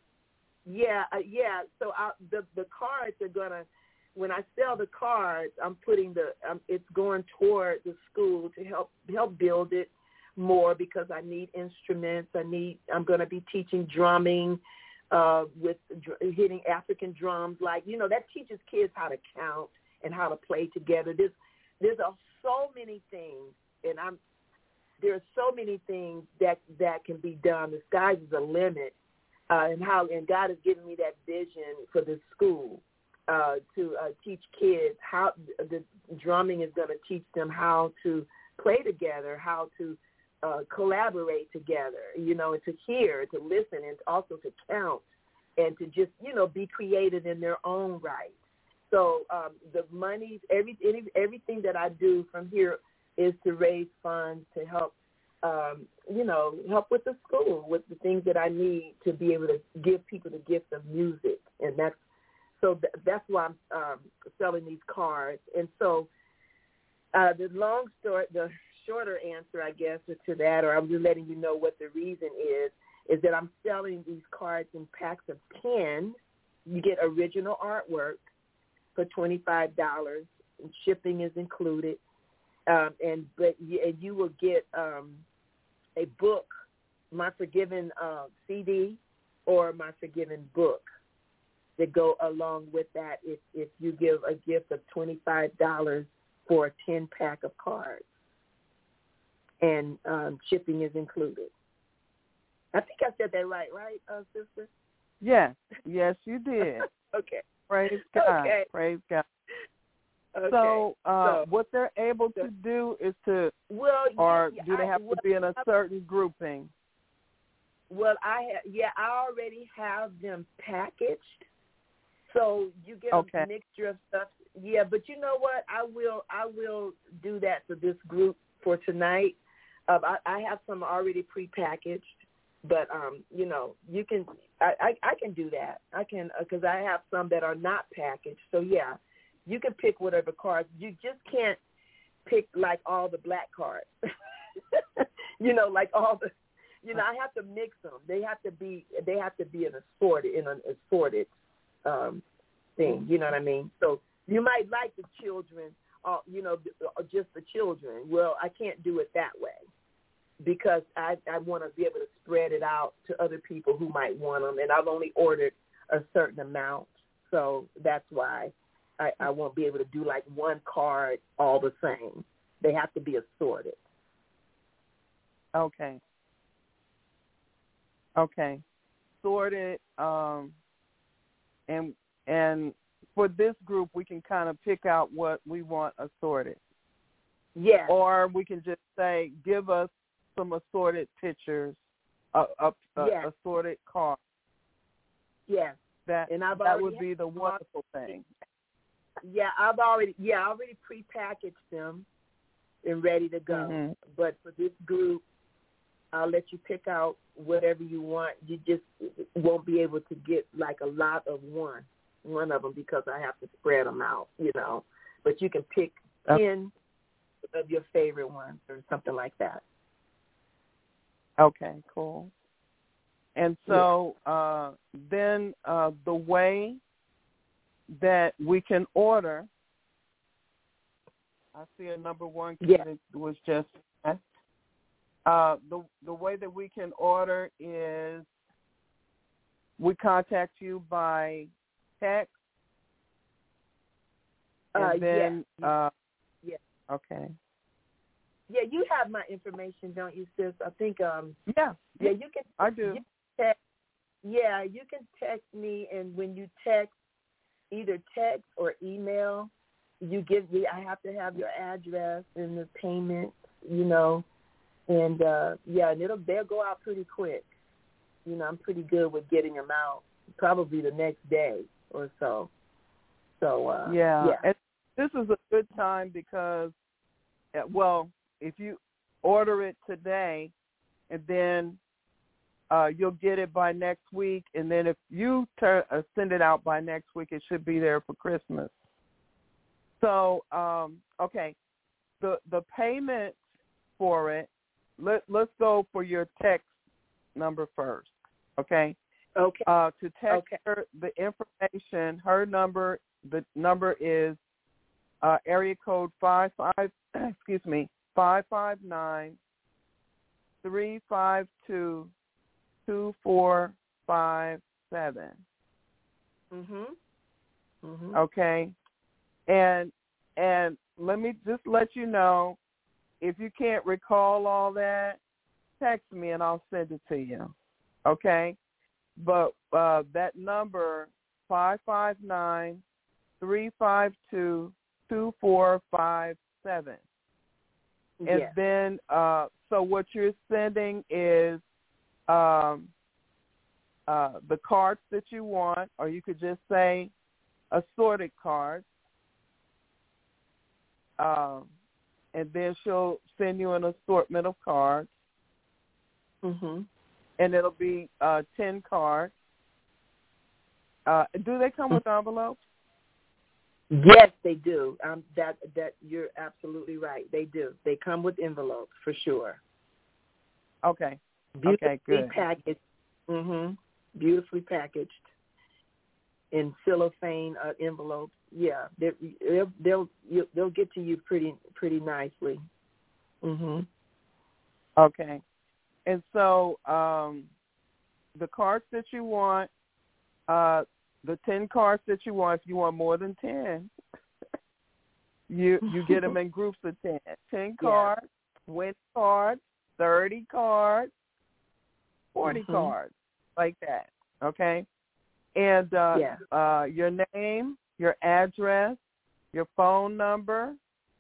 yeah, uh, yeah. So I, the the cards are gonna. When I sell the cards, I'm putting the. Um, it's going toward the school to help help build it more because I need instruments. I need. I'm going to be teaching drumming, uh, with dr- hitting African drums. Like you know, that teaches kids how to count and how to play together. There's there's a, so many things, and I'm there's so many things that that can be done. The sky is the limit, uh, and how and God has given me that vision for this school uh, to uh, teach kids how the drumming is going to teach them how to play together, how to uh, collaborate together, you know, and to hear, to listen, and also to count, and to just you know be creative in their own right. So um, the money, every, any, everything that I do from here is to raise funds to help, um, you know, help with the school, with the things that I need to be able to give people the gift of music. And that's so th- that's why I'm um, selling these cards. And so uh, the long story, the shorter answer, I guess, to that, or I'm just letting you know what the reason is, is that I'm selling these cards in packs of ten. You get original artwork for twenty-five dollars, and shipping is included. Um, and but you, and you will get um, a book, My Forgiven uh, C D, or My Forgiven book that go along with that. If if you give a gift of twenty-five dollars for a ten pack of cards, and um, shipping is included. I think I said that right, right, uh, sister? Yes, yes, you did. Okay. Praise God. Okay. Praise God. Okay. So, uh, so what they're able to do is to, well, or yeah, do they I, have well, to be in a certain grouping? Well, I have, yeah, I already have them packaged, so you get Okay. a mixture of stuff. Yeah, but you know what? I will, I will do that for this group for tonight. Uh, I, I have some already prepackaged. But, um, you know, you can, I, I, I can do that. I can, because uh, I have some that are not packaged. So, yeah, you can pick whatever cards. You just can't pick, like, all the black cards. you know, like all the, you know, I have to mix them. They have to be, they have to be an assorted, in an assorted um, thing. You know what I mean? So you might like the children, uh, you know, just the children. Well, I can't do it that way, because I, I want to be able to spread it out to other people who might want them, and I've only ordered a certain amount, so that's why I, I won't be able to do like one card all the same. They have to be assorted. Okay. Okay. Sorted, um, and and for this group, we can kind of pick out what we want assorted. Yes. Or we can just say, give us some assorted pictures, uh, uh, uh, yes. assorted cards. Yes. That and I've that would already be the wonderful thing. Yeah, I've already yeah I already prepackaged them and ready to go. Mm-hmm. But for this group, I'll let you pick out whatever you want. You just won't be able to get like a lot of one, one of them because I have to spread them out, you know. But you can pick Okay. ten of your favorite ones or something like that. Okay, cool. And so yeah. uh, then uh, the way that we can order, I see a number one yeah. that was just uh, the the way that we can order is we contact you by text, and uh, then yeah. Uh, yeah. Okay. Yeah, you have my information, don't you, sis? I think um yeah yeah you can I do. You can text, yeah, you can text me, and when you text, either text or email, you give me. I have to have your address and the payment, you know, and uh, yeah, and it'll they'll go out pretty quick. You know, I'm pretty good with getting them out, probably the next day or so. So uh, yeah, yeah. And this is a good time because, well, if you order it today, and then uh, you'll get it by next week, and then if you ter- uh, send it out by next week, it should be there for Christmas. So, um, okay, the the payment for it, let, let's go for your text number first, okay? Okay. Uh, to text okay. her the information, her number, the number is uh, area code five five, excuse me, five five nine, three five two, two four five seven. Mhm. Mhm. Okay, and and let me just let you know, if you can't recall all that, text me and I'll send it to you. Okay, but uh, that number five five nine, three five two, two four five seven. And yes. then, uh, so what you're sending is um, uh, the cards that you want, or you could just say assorted cards. Um, and then she'll send you an assortment of cards. Mhm. And it'll be uh, ten cards. Uh, do they come with envelopes? Yes, they do. Um, that that you're absolutely right. They do. They come with envelopes for sure. Okay. Beautifully okay, good. packaged. Mhm. Beautifully packaged in cellophane uh, envelopes. Yeah, they'll they'll they'll they'll get to you pretty pretty nicely. Mhm. Okay. And so um, the cards that you want, uh, the ten cards that you want, if you want more than ten, you you get them in groups of ten. ten cards, twenty cards, thirty cards, forty mm-hmm. cards, like that, okay? And uh, yeah. uh, your name, your address, your phone number,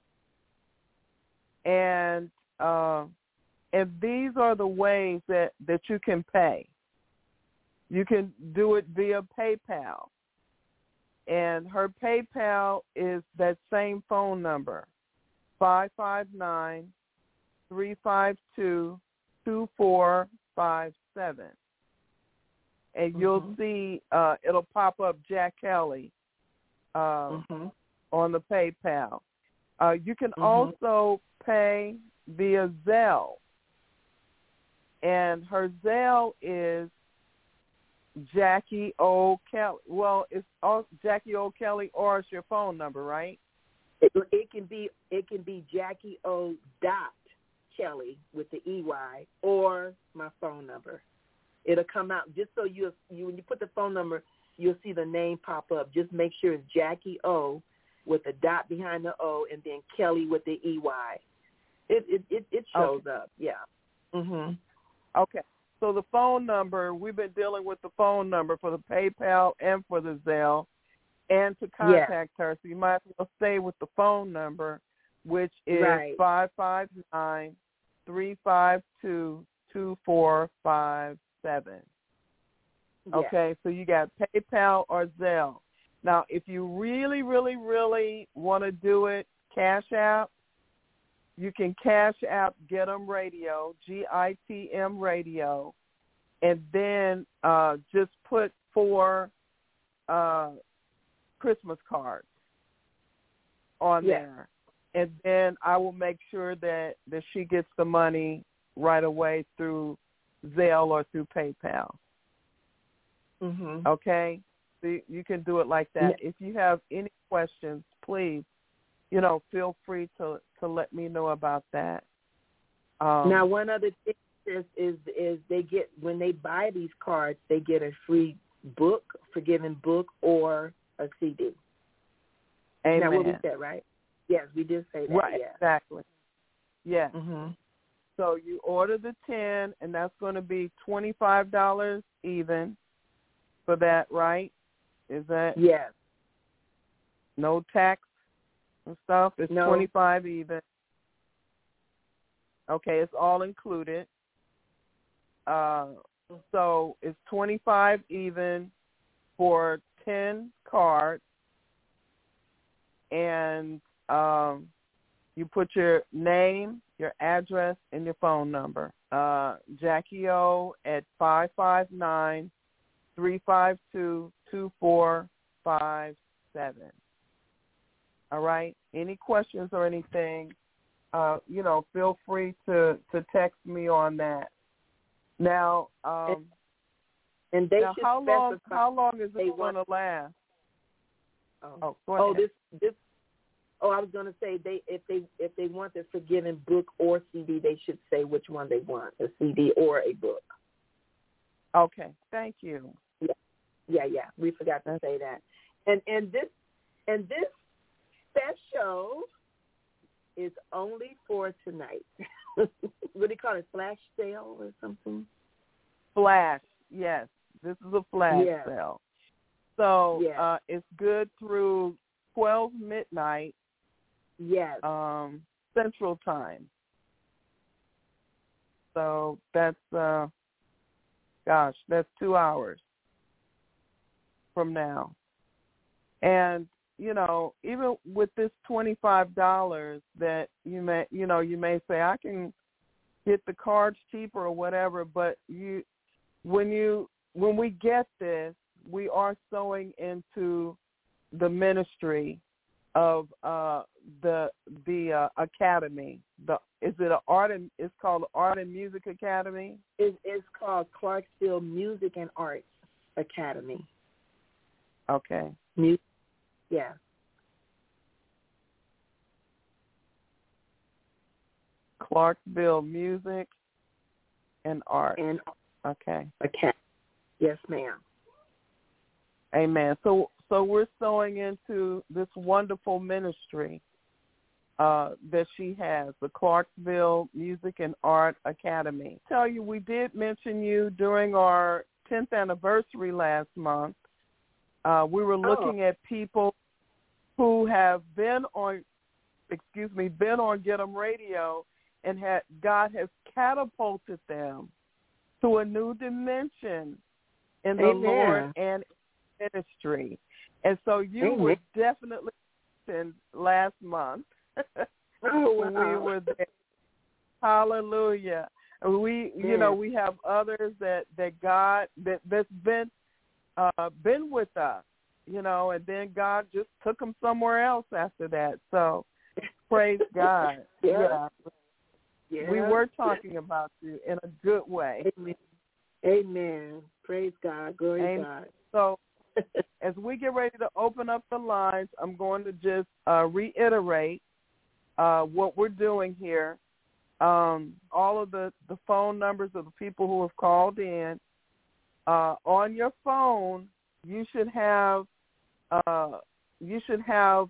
and uh, and these are the ways that, that you can pay. You can do it via PayPal. And her PayPal is that same phone number, five five nine, three five two, two four five seven. And you'll mm-hmm. see uh, it'll pop up Jack Kelly uh, mm-hmm. on the PayPal. Uh, you can mm-hmm. also pay via Zelle. And her Zelle is Jackie O. Kelly. Well, it's all Jackie O. Kelly, or it's your phone number, right? It, it can be it can be Jackie O. Dot Kelly with the E Y, or my phone number. It'll come out just so you you when you put the phone number, you'll see the name pop up. Just make sure it's Jackie O. with a dot behind the O, and then Kelly with the E Y. It it it, it shows okay. up. Yeah. Mhm. Okay. so the phone number, we've been dealing with the phone number for the PayPal and for the Zelle, and to contact yeah. her. So you might as well stay with the phone number, which is right. five five nine, three five two, two four five seven. Yeah. Okay, so you got PayPal or Zelle. Now, if you really, really, really want to do it, Cash App, you can Cash App Get 'em Radio, G I T M Radio, and then uh, just put four uh, Christmas cards on yeah. there. And then I will make sure that, that she gets the money right away through Zelle or through PayPal. Mm-hmm. Okay? So you can do it like that. Yeah. If you have any questions, please, you know, feel free to, to let me know about that. Um, now, one other thing is, is is they get, when they buy these cards, they get a free book, Forgiven book, or a C D. Amen. Now, what we said, right? Yes, we did say that. Right, yeah. exactly. Yeah. Mm-hmm. So you order the ten, and that's going to be twenty-five dollars even for that, right? Is that? Yes. No tax and stuff? It's no. twenty-five even. Okay, it's all included. Uh, so it's twenty-five even for ten cards, and um, you put your name, your address, and your phone number. Uh, Jackie O at five five nine, three five two, two four five seven. All right? Any questions or anything, uh, you know, feel free to, to text me on that. Now, um, and they now should how long specify how long is they it going want, to last? Oh, oh, go oh ahead. this this oh, I was going to say they if they if they want the Forgiven book or C D, they should say which one they want, a C D or a book. Okay, thank you. Yeah, yeah, yeah. We forgot to say that. And and this and this special is only for tonight. What do you call it? Flash sale or something? Flash, yes. This is a flash yeah. sale. So yeah. uh, it's good through twelve midnight. Yes. Um, Central Time. So that's, uh, gosh, that's two hours from now. And, you know, even with this twenty-five dollars that you may, you know, you may say, I can get the cards cheaper or whatever, but you, when you, when we get this, we are sewing into the ministry of uh, the the uh, academy. The is it a art and it's called Art and Music Academy? It, it's called Clarksville Music and Arts Academy. Okay. Music. Yeah. Clarksville Music and Art. And okay. Okay. Yes, ma'am. Amen. So so we're sewing into this wonderful ministry uh, that she has, the Clarksville Music and Art Academy. I tell you, we did mention you during our tenth anniversary last month. Uh, we were looking oh. at people who have been on, excuse me, been on Get 'em Radio, and had God has catapulted them to a new dimension in the Amen. Lord and ministry. And so you Amen. were definitely mentioned last month. Oh, wow. We were there. Hallelujah. We, you yeah. know, we have others that, that God, that, that's been, uh, been with us, you know, and then God just took them somewhere else after that. So praise God. Yeah. yeah. Yeah. We were talking about you in a good way. Amen. Amen. Praise God. Glory Amen. to God. So as we get ready to open up the lines, I'm going to just uh, reiterate uh, what we're doing here. Um, all of the, the phone numbers of the people who have called in. Uh, on your phone, you should have uh, you should have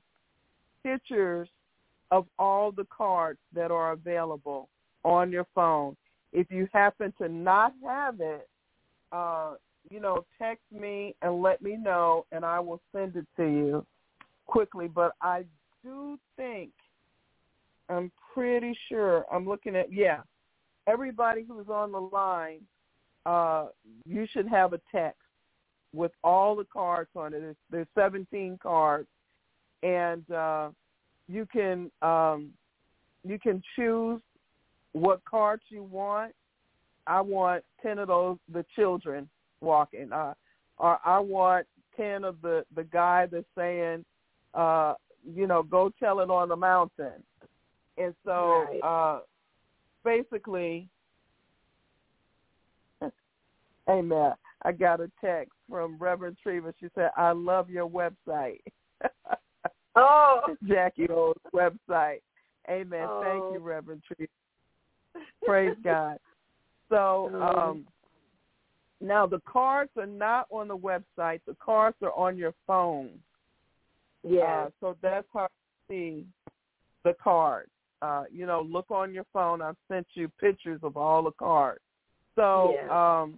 pictures of all the cards that are available on your phone. If you happen to not have it, uh, you know, text me and let me know, and I will send it to you quickly. But I do think, I'm pretty sure, I'm looking at, yeah, everybody who's on the line, uh, you should have a text with all the cards on it. There's, there's seventeen cards, and uh, you can um, you can choose what cards you want. I want ten of those, the children walking, uh, or I want ten of the, the guy that's saying, uh, you know, go tell it on the mountain. And so right. uh, basically, amen, I got a text from Reverend Treva. She said, I love your website. Oh. Jackie O's website. Amen. Oh. Thank you, Reverend Treva. Praise God. So um, now the cards are not on the website. The cards are on your phone. Yeah. Uh, so that's how you see the cards. Uh, you know, look on your phone. I've sent you pictures of all the cards. So, yeah. um,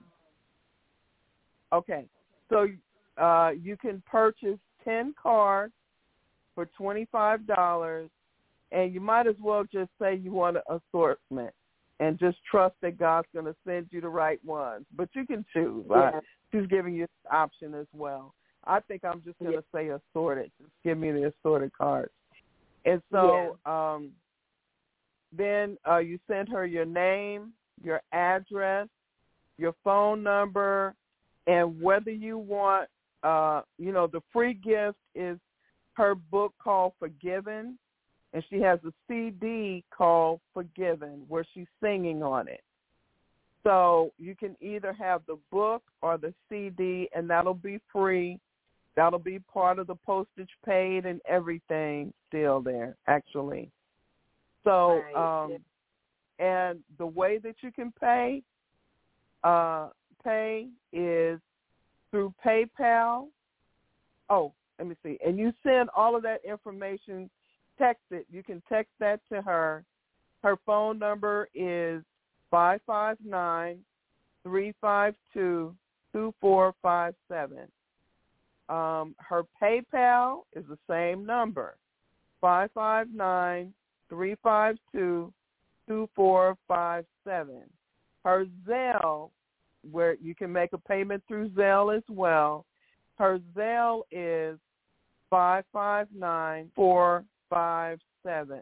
okay. So uh, you can purchase ten cards for twenty-five dollars, and you might as well just say you want an assortment and just trust that God's going to send you the right ones. But you can choose. Yeah. Right? She's giving you the option as well. I think I'm just going to yeah. say assorted. Just give me the assorted cards. And so yeah. um, then uh, you send her your name, your address, your phone number, and whether you want, uh, you know, the free gift is her book called Forgiven, and she has a C D called Forgiven where she's singing on it. So you can either have the book or the C D, and that'll be free. That'll be part of the postage paid and everything still there, actually. So, right. um, and the way that you can pay, uh, pay is through PayPal. Oh, let me see. And you send all of that information, text it. You can text that to her. Her phone number is five five nine, three five two, two four five seven. Um, her PayPal is the same number, five five nine, three five two, two four five seven. Her Zelle, where you can make a payment through Zelle as well, her Zelle is five five nine, four five seven.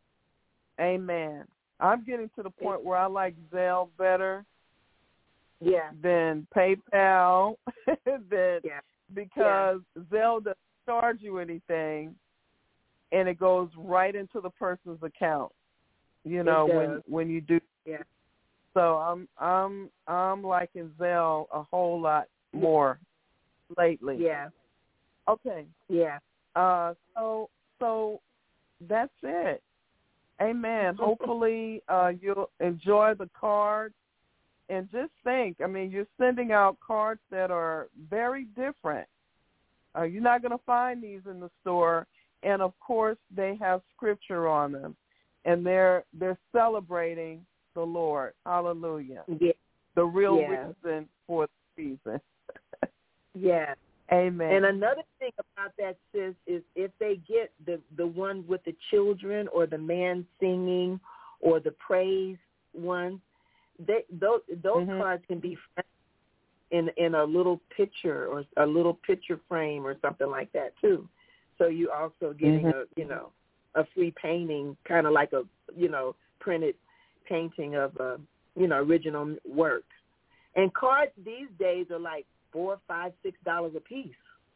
Amen. I'm getting to the point where I like Zelle better yeah. than PayPal, than, yeah. because yeah. Zelle doesn't charge you anything, and it goes right into the person's account. You know, when when you do. Yeah. So I'm I'm I'm liking Zelle a whole lot more lately. Yeah. Okay. Yeah. Uh. So so that's it. Amen. Hopefully uh, you'll enjoy the cards. And just think, I mean, you're sending out cards that are very different. Uh, you're not going to find these in the store. And, of course, they have scripture on them. And they're they're celebrating the Lord. Hallelujah. Yeah. The real yeah. reason for the season. yeah. Amen. And another thing about that, sis, is if they get the, the one with the children or the man singing or the praise one, they, those, those mm-hmm. cards can be in in a little picture or a little picture frame or something like that, too. So you also getting mm-hmm. a, you know, a free painting, kind of like a, you know, printed painting of a, you know, original work. And cards these days are like four, five, six dollars a piece.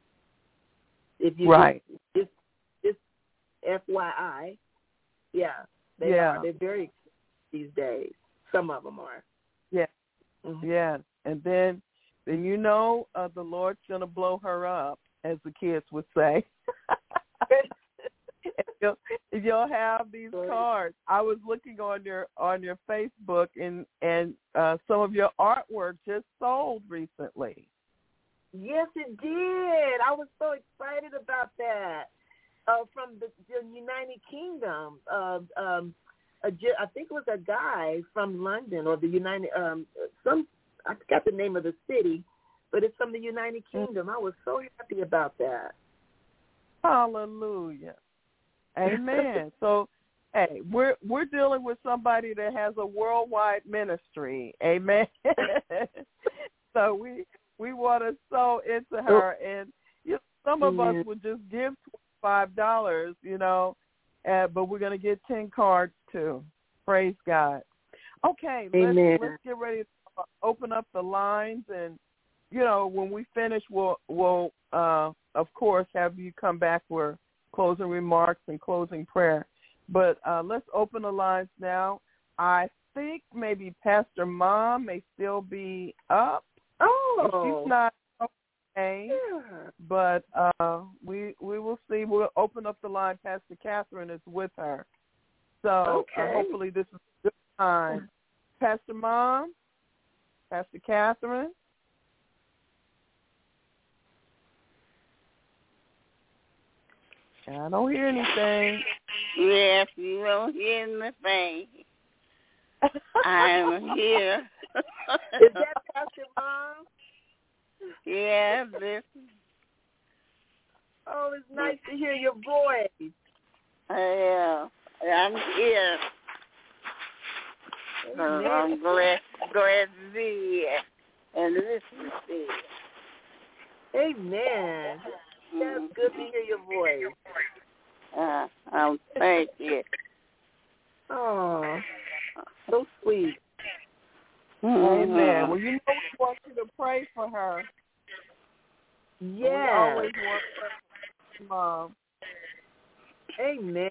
If you right, just, just F Y I, yeah, they yeah. are. They're very expensive these days. Some of them are. Yeah, mm-hmm. yeah. And then, then you know, uh, the Lord's gonna blow her up, as the kids would say. You'll, you'll have these cards. I was looking on your on your Facebook, and and uh, some of your artwork just sold recently. Yes, it did. I was so excited about that. Uh, from the, the United Kingdom, uh, um, a, I think it was a guy from London or the United, um, some, I forgot the name of the city, but it's from the United Kingdom. I was so happy about that. Hallelujah. Amen. So, hey, we're we're dealing with somebody that has a worldwide ministry. Amen. So we we want to sow into her, and you know, some of us would just give twenty-five dollars, you know, uh, but we're going to get ten cards too. Praise God. Okay, let's, let's get ready to open up the lines, and you know, when we finish, we'll we'll uh, of course have you come back for closing remarks and closing prayer. But uh, let's open the lines now. I think maybe Pastor Mom may still be up. Oh, she's not okay, yeah. But uh, we we will see. We'll open up the line. Pastor Catherine is with her, so okay. uh, hopefully this is a good time. Pastor Mom, Pastor Catherine. I don't hear anything. Yes, you don't hear anything. I'm here. Is that Pastor Mom? Yeah, this. Oh, it's nice to hear your voice. Yeah, I'm here. So I'm glad, glad to be here and listen to you. Amen. That's good to hear your voice. Uh, um, thank you. Oh, so sweet. Mm-hmm. Amen. Well, you know we want you to pray for her. Yeah. We always want her, Mom. Amen.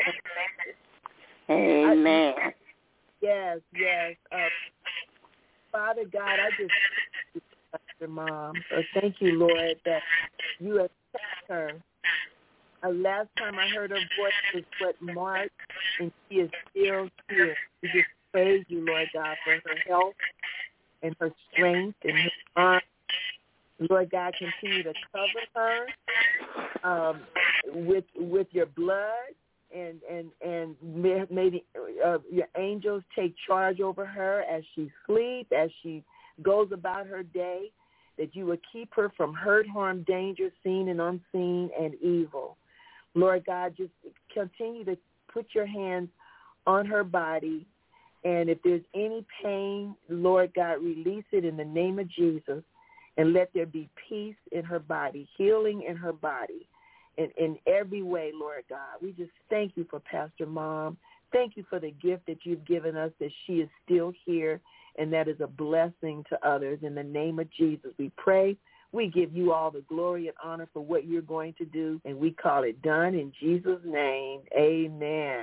Amen. I, yes, yes. Uh, Father God, I just thank you, Pastor Mom. Uh, thank you, Lord, that you have kept her. Uh, last time I heard her voice was what March, and she is still here. We just praise you, Lord God, for her health and her strength and her arm. Lord God, continue to cover her um, with with your blood, and and and maybe uh, your angels take charge over her as she sleeps, as she goes about her day, that you would keep her from hurt, harm, danger, seen and unseen, and evil. Lord God, just continue to put your hands on her body, and if there's any pain, Lord God, release it in the name of Jesus, and let there be peace in her body, healing in her body, in, in every way, Lord God. We just thank you for Pastor Mom. Thank you for the gift that you've given us, that she is still here, and that is a blessing to others. In the name of Jesus, we pray. We give you all the glory and honor for what you're going to do, and we call it done in Jesus' name. Amen.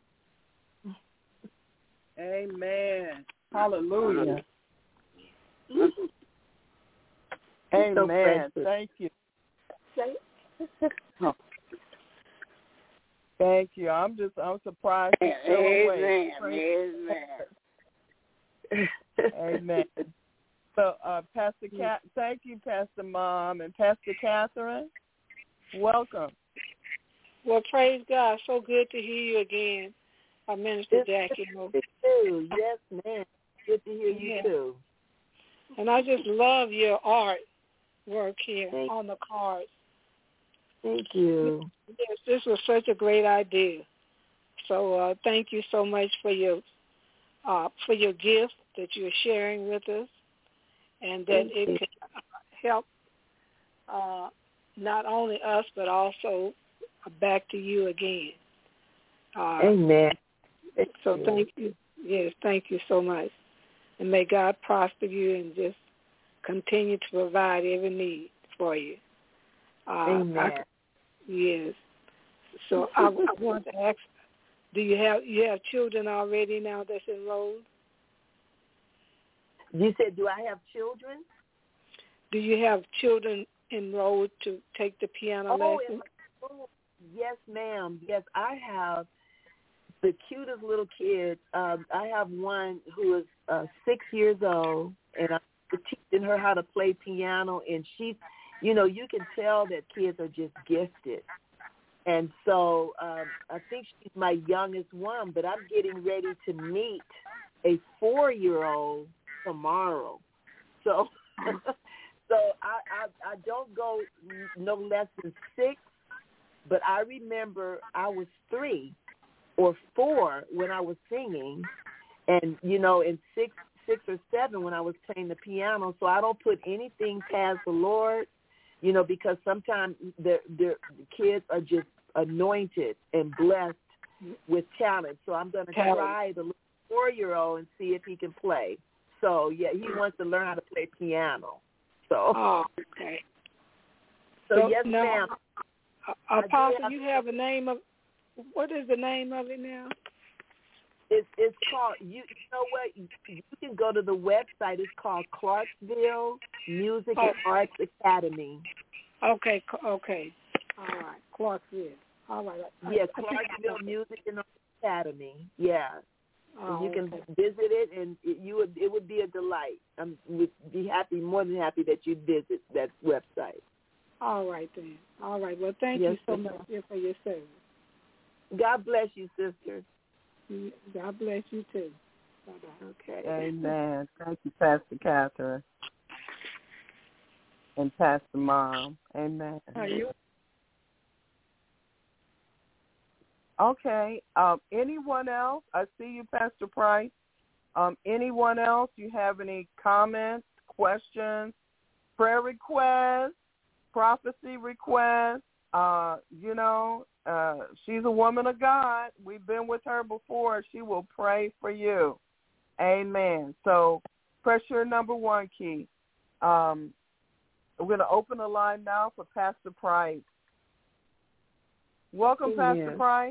Amen. Hallelujah. Amen. So thank you. Thank you. I'm just, I'm surprised. Amen. Amen. Amen. So, uh, Pastor Cat, thank you, Pastor Mom, and Pastor Catherine. Welcome. Well, praise God. So good to hear you again, uh, Minister Jackie. Good to hear you. Yes, ma'am. Good to hear you, yeah. too. And I just love your art work here Thank on the cards. Thank you. Yes, this was such a great idea. So uh, thank you so much for your uh, for your gift that you're sharing with us, and that Thank it you. can help uh, not only us but also back to you again. Uh, Amen. Thank so you. thank you. Yes, thank you so much. And may God prosper you and just continue to provide every need for you. Uh, Amen. I, yes. So I, I want to ask, do you have you have children already now that's enrolled? You said, do I have children? Do you have children enrolled to take the piano oh, lesson? Oh, yes, ma'am. Yes, I have the cutest little kids. Um, I have one who is uh, six years old, and I'm teaching her how to play piano, and she's, you know, you can tell that kids are just gifted. And so um, I think she's my youngest one, but I'm getting ready to meet a four-year-old tomorrow. So so I, I, I don't go no less than six, but I remember I was three or four when I was singing, and, you know, in six, six or seven when I was playing the piano. So I don't put anything past the Lord, you know, because sometimes the the kids are just anointed and blessed with talent. So I'm going to try the little four-year-old and see if he can play. So, yeah, he wants to learn how to play piano. So, oh, okay. So, so yes, now, ma'am. Uh, Apostle, you have a name of, what is the name of it now? It's it's called, you, you know what, you, you can go to the website. It's called Clarksville Music oh. and Arts Academy. Okay, okay. All right, Clarksville. All right. Yeah, I, Clarksville I Music and Arts Academy. Yeah. Oh, you can okay. visit it, and it, you would, it would be a delight. I would be happy, more than happy that you visit that website. All right, then. All right. Well, thank yes, you so much for your service. God bless you, sister. God bless you, too. Bye-bye. Okay. Amen. Thank you, Pastor Catherine and Pastor Mom. Amen. Are you? Okay. Um, anyone else? I see you, Pastor Price. Um, anyone else? You have any comments, questions, prayer requests, prophecy requests? Uh, you know, uh, she's a woman of God. We've been with her before. She will pray for you. Amen. So press your number one key. Um, we're going to open the line now for Pastor Price. Welcome, Amen. Pastor Price.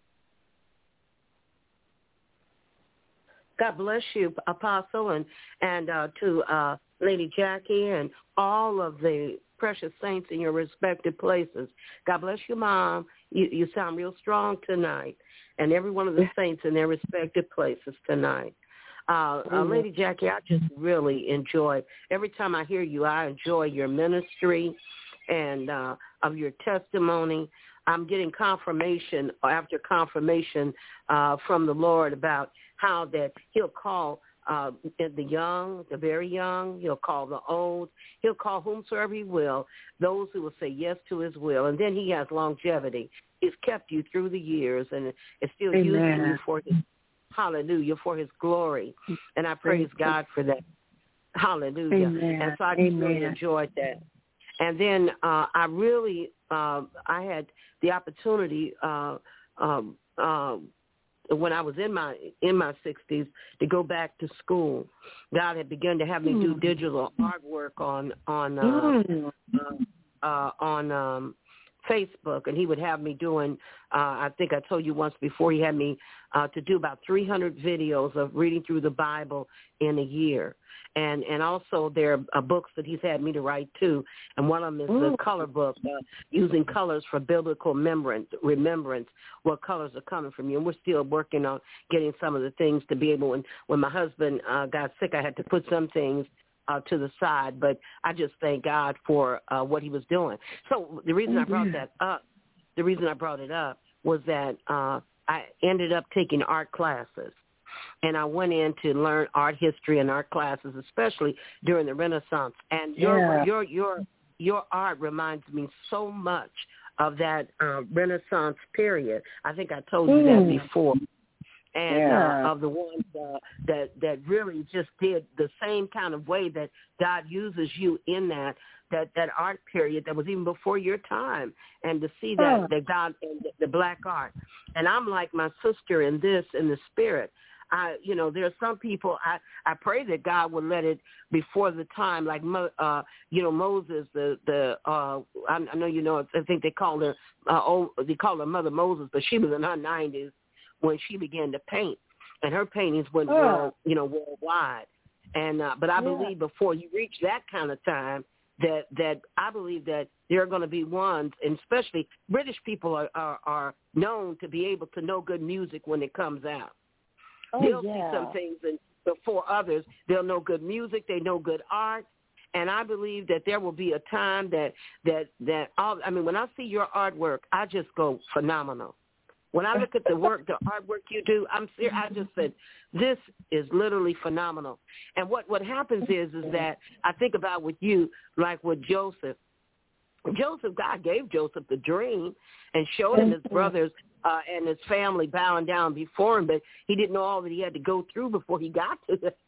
God bless you, Apostle, and, and uh, to uh, Lady Jackie and all of the precious saints in your respective places. God bless you, Mom. You, you sound real strong tonight, and every one of the saints in their respective places tonight. Uh, uh, Lady Jackie, I just really enjoy, every time I hear you, I enjoy your ministry and uh, of your testimony. I'm getting confirmation after confirmation uh, from the Lord about how that he'll call uh, the young, the very young, he'll call the old, he'll call whomsoever he will, those who will say yes to his will. And then he has longevity. He's kept you through the years and is still Amen. using you for his, hallelujah, for his glory. And I praise God for that. Hallelujah. Amen. And so I just Amen. really enjoyed that. And then uh, I really, uh, I had the opportunity uh, um, um, when I was in my in my sixties to go back to school. God had begun to have me do digital artwork on on uh, Mm. uh, uh, on um, Facebook, and he would have me doing. Uh, I think I told you once before. He had me uh, to do about three hundred videos of reading through the Bible in a year. And and also there are books that he's had me to write too, and one of them is the color book, uh, using colors for biblical remembrance, remembrance, what colors are coming from you. And we're still working on getting some of the things to be able, when, when my husband uh, got sick, I had to put some things uh, to the side, but I just thank God for uh, what he was doing. So the reason mm-hmm. I brought that up, the reason I brought it up was that uh, I ended up taking art classes. And I went in to learn art history and art classes, especially during the Renaissance. And your Yeah. your your your art reminds me so much of that uh, Renaissance period. I think I told you mm. that before. And Yeah. uh, of the ones uh, that that really just did the same kind of way that God uses you in that that that art period that was even before your time, and to see that Oh. that God and the, the black art. And I'm like my sister in this, in the spirit. I, you know, there are some people, I, I pray that God would let it before the time, like, uh, you know, Moses, the, the uh, I, I know you know, I think they call her, uh, old, they call her Mother Moses, but she was in her nineties when she began to paint, and her paintings went, oh. world, you know, worldwide. And, uh, but I yeah. believe before you reach that kind of time, that, that I believe that there are going to be ones, and especially British people are, are, are known to be able to know good music when it comes out. Oh, They'll yeah. see some things, and before others, they'll know good music, they know good art, And I believe that there will be a time that that that all, I mean, when I see your artwork, I just go phenomenal. When I look at the work, the artwork you do, I'm serious. I just said, this is literally phenomenal. And what, what happens is, is that I think about with you, like with Joseph. Joseph, God gave Joseph the dream and showed him his brothers uh, and his family bowing down before him, but he didn't know all that he had to go through before he got to the,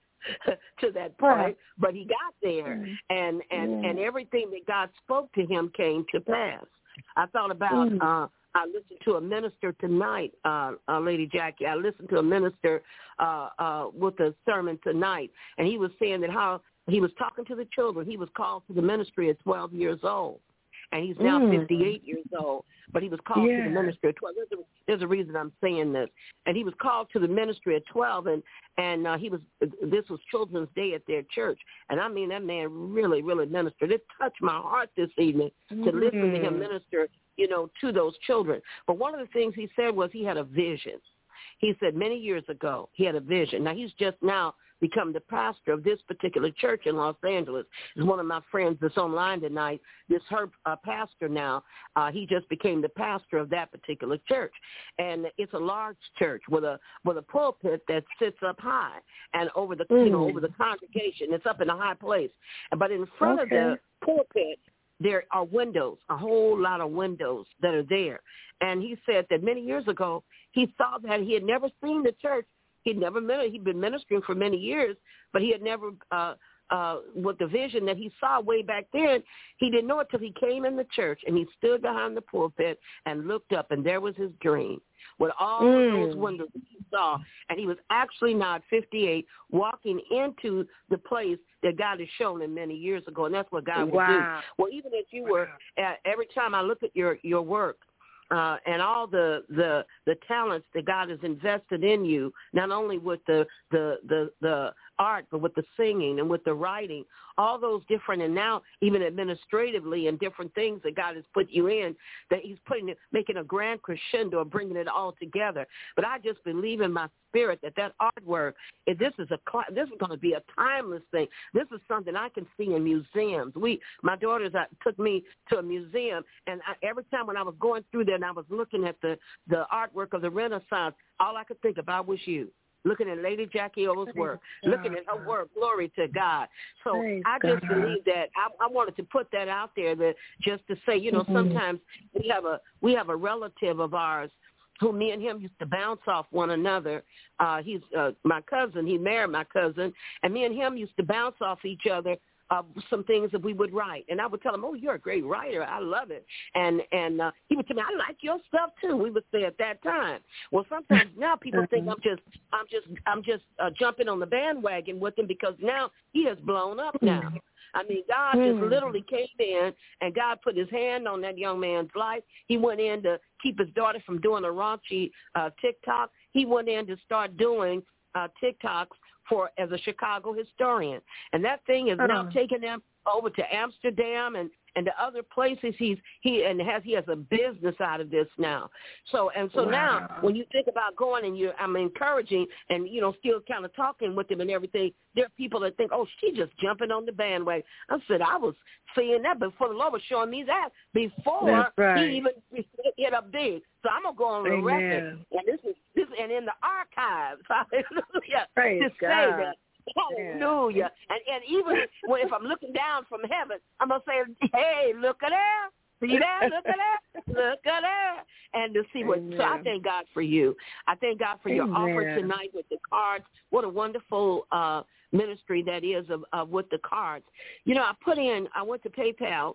to that point. Right. But he got there, mm. and and yeah. and everything that God spoke to him came to pass. I thought about. Mm. Uh, I listened to a minister tonight, uh, uh, Lady Jackie. I listened to a minister uh, uh, with a sermon tonight, and he was saying that how he was talking to the children. He was called to the ministry at twelve years old, and he's now mm. fifty-eight years old. But he was called yeah. to the ministry at twelve. There's a, there's a reason I'm saying this. And he was called to the ministry at twelve, and and uh, he was. This was Children's Day at their church, and I mean that man really, really ministered. It touched my heart this evening mm. to listen to him minister, you know, to those children. But one of the things he said was he had a vision. He said many years ago he had a vision. Now he's just now become the pastor of this particular church in Los Angeles. Is one of my friends that's online tonight. This her uh, pastor now. Uh, he just became the pastor of that particular church, and it's a large church with a with a pulpit that sits up high and over the mm. you know over the congregation. It's up in a high place, but in front okay. of the pulpit there are windows, a whole lot of windows that are there. And he said that many years ago he saw that he had never seen the church. He'd never met. He'd been ministering for many years, but he had never, uh, uh, with the vision that he saw way back then, he didn't know it till he came in the church and he stood behind the pulpit and looked up, and there was his dream with all mm. of those windows that he saw. And he was actually now at fifty-eight, walking into the place that God had shown him many years ago, and that's what God wow. would do. Well, even as you wow. were, uh, every time I look at your your work. Uh, and all the, the the talents that God has invested in you, not only with the, the, the, the art, but with the singing and with the writing, all those different, and now even administratively and different things that God has put you in, that he's putting it, making a grand crescendo, bringing it all together. But I just believe in my spirit that that artwork, if this is a this is going to be a timeless thing. This is something I can see in museums. We, my daughters, uh, took me to a museum, and I, every time when I was going through there and I was looking at the the artwork of the Renaissance, all I could think about was you. Looking at Lady Jackie O's work, looking at her work, glory to God. So Praise I just God. believe that I, I wanted to put that out there, that just to say, you know, mm-hmm. sometimes we have a we have a relative of ours who me and him used to bounce off one another. Uh, he's uh, my cousin. He married my cousin, and me and him used to bounce off each other. Uh, some things that we would write, and I would tell him, "Oh, you're a great writer. I love it." And and uh, he would tell me, "I like your stuff too." We would say at that time. Well, sometimes now people think I'm just I'm just I'm just uh, jumping on the bandwagon with him because now he has blown up. Now, I mean, God just literally came in and God put His hand on that young man's life. He went in to keep his daughter from doing a raunchy uh, TikTok. He went in to start doing uh, TikToks for as a Chicago historian, and that thing is now uh-huh. taking them over to Amsterdam and, and the other places. He's he and has he has a business out of this now. So and so wow. now when you think about going and you I'm encouraging and you know still kind of talking with him and everything, there are people that think, oh, she just jumping on the bandwagon. I said I was seeing that before the Lord was showing me that before right. he even hit up big. So I'm gonna go on the record, and this is this and in the archives. Hallelujah. Praise to God. say that. Hallelujah. Yeah. And and even when if I'm looking down from heaven, I'm gonna say, hey, look at her. See that? Look at that. Look at her. And to see what. Amen. So I thank God for you. I thank God for Amen. your offer tonight with the cards. What a wonderful uh, ministry that is of, of with the cards. You know, I put in. I went to PayPal.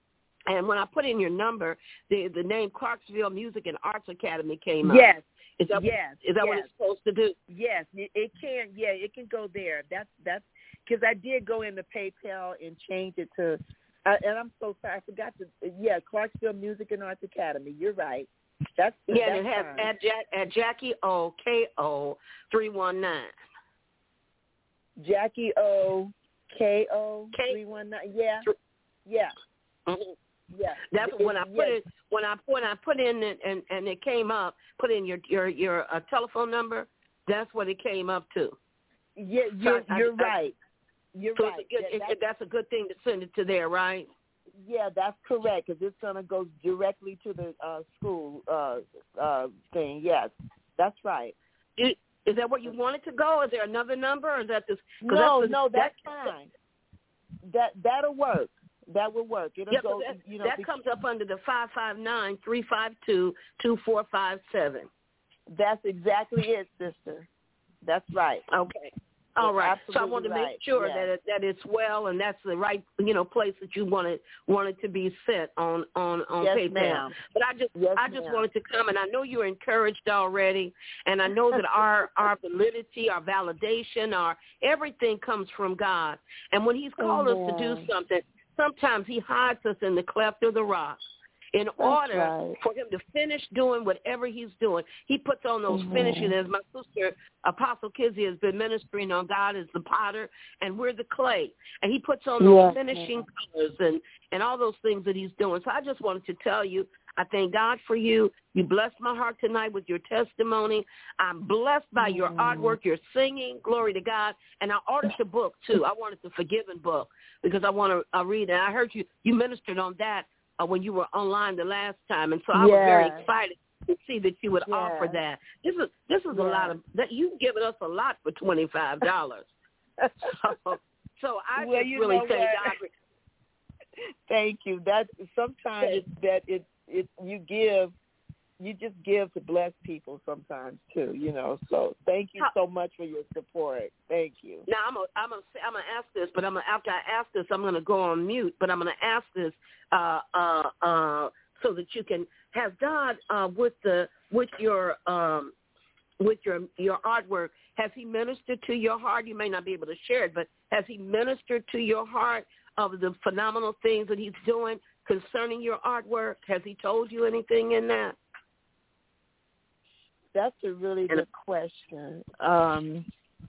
And when I put in your number, the the name Clarksville Music and Arts Academy came up. Yes. Is that, yes. Is that yes. what it's supposed to do? Yes. It, it can. Yeah, it can go there. That's that's because I did go into PayPal and change it to. Uh, and I'm so sorry, I forgot to. Yeah, Clarksville Music and Arts Academy. You're right. That's yeah. That's and it has fine. at Jack, at Jackie O K O three one nine. Jackie O K O three one nine. Yeah. Yeah. Mm-hmm. Yeah, that's it, when I put yes. it when I when I put in it and and it came up. Put in your your your uh, telephone number. That's what it came up to. Yeah, you're so I, you're I, right. You're so right. It's a good, that, it, that's, that's a good thing to send it to there, right? Yeah, that's correct, because it's going to go directly to the uh, school uh, uh, thing. Yes, that's right. It, is that where you want it to go? Is there another number, or is that this? No, that's the, no, that's that, fine. That that'll work. That will work. It'll yeah, go. That, you know, that be, comes up under the five five nine three five two two four five seven. That's exactly it, sister. That's right. Okay. All That's right. So I absolutely want to right. make sure yes. that it, that it's well, and that's the right, you know, place that you want it want it to be sent on on on yes, PayPal. Ma'am. But I just yes, I just ma'am. wanted to come, and I know you're encouraged already, and I know that our our validity, our validation, our everything comes from God. And when He's called Amen. us to do something, sometimes He hides us in the cleft of the rock. In That's order right. for him to finish doing whatever he's doing, he puts on those Amen. finishing, as my sister, Apostle Kizzy, has been ministering on. God is the potter, and we're the clay. And he puts on those yes, finishing ma'am. colors and, and all those things that he's doing. So I just wanted to tell you, I thank God for you. You blessed my heart tonight with your testimony. I'm blessed by your Mm. artwork, your singing. Glory to God. And I ordered the book, too. I wanted the Forgiven book because I want to uh, read it. I heard you, you ministered on that Uh, when you were online the last time, and so I yes. was very excited to see that you would yes. offer that. This is this is yes. a lot of that you've given us a lot for twenty five dollars. so, so I well, just you really know thank what? God. For, Thank you. That sometimes it's that it it you give, you just give to bless people sometimes too. You know. So thank you so much for your support. Thank you. Now I'm a, I'm a, I'm gonna ask this, but I'm gonna, after I ask this, I'm gonna go on mute. But I'm gonna ask this uh, uh, uh, so that you can have God uh, with the with your um, with your your artwork. Has He ministered to your heart? You may not be able to share it, but has He ministered to your heart of the phenomenal things that He's doing concerning your artwork? Has He told you anything in that? That's a really good question. Um,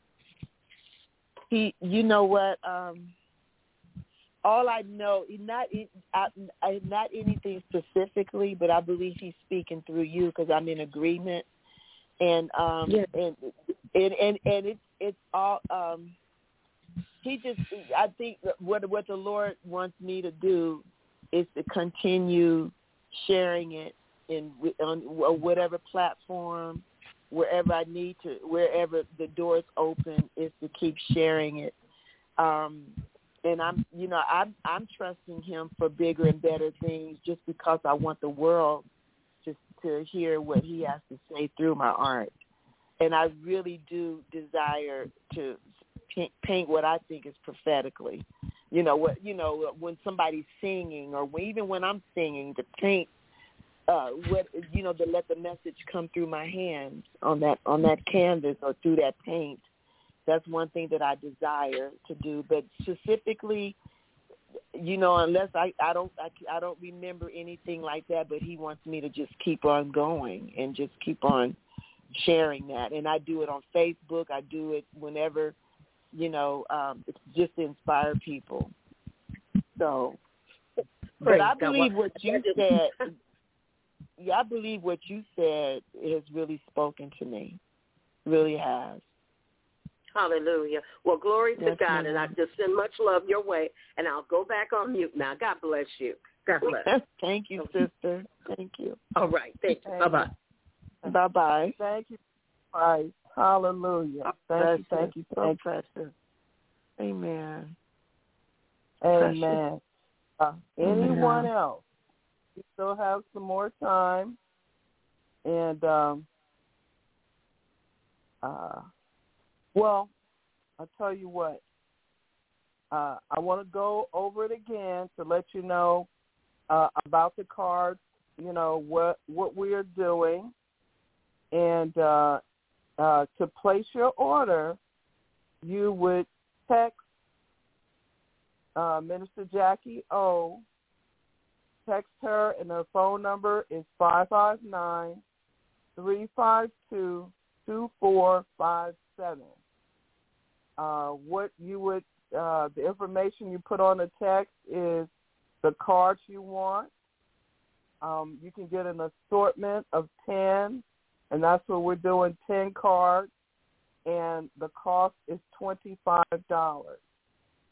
he, you know what? Um, all I know, not I, I, not anything specifically, but I believe he's speaking through you because I'm in agreement, and um, yeah. and and and and it's it's all. Um, he just, I think that what what the Lord wants me to do is to continue sharing it in on whatever platform, wherever I need to, wherever the doors open, is to keep sharing it. Um, and I'm, you know, I'm I'm trusting Him for bigger and better things, just because I want the world just to hear what He has to say through my art. And I really do desire to paint what I think is prophetically. You know what? You know when somebody's singing, or even when I'm singing, to paint. Uh, what you know, to let the message come through my hands on that on that canvas or through that paint. That's one thing that I desire to do. But specifically, you know, unless I, I don't I, I don't remember anything like that. But He wants me to just keep on going and just keep on sharing that. And I do it on Facebook. I do it whenever, you know, um, it's just to inspire people. So, but I believe what you said. Yeah, I believe what you said has really spoken to me. Really has. Hallelujah. Well, glory to yes, God, ma'am. and I just send much love your way, and I'll go back on mute now. God bless you. God bless. Thank you, sister. Thank you. All right. Thank you. Bye-bye. Bye-bye. Thank you, Christ. Hallelujah. Thank you, thank you, thank you. Precious. Amen. Amen. Uh, anyone Amen. else? We still have some more time. And, um, uh, well, I'll tell you what. Uh, I want to go over it again to let you know uh, about the cards, you know, what what we are doing. And uh, uh, to place your order, you would text uh, Minister Jackie O. Text her, and her phone number is five five nine, three five two, two four five seven. Uh, what you would, uh, the information you put on the text is the cards you want. Um, you can get an assortment of ten, and that's what we're doing, ten cards, and the cost is twenty-five dollars.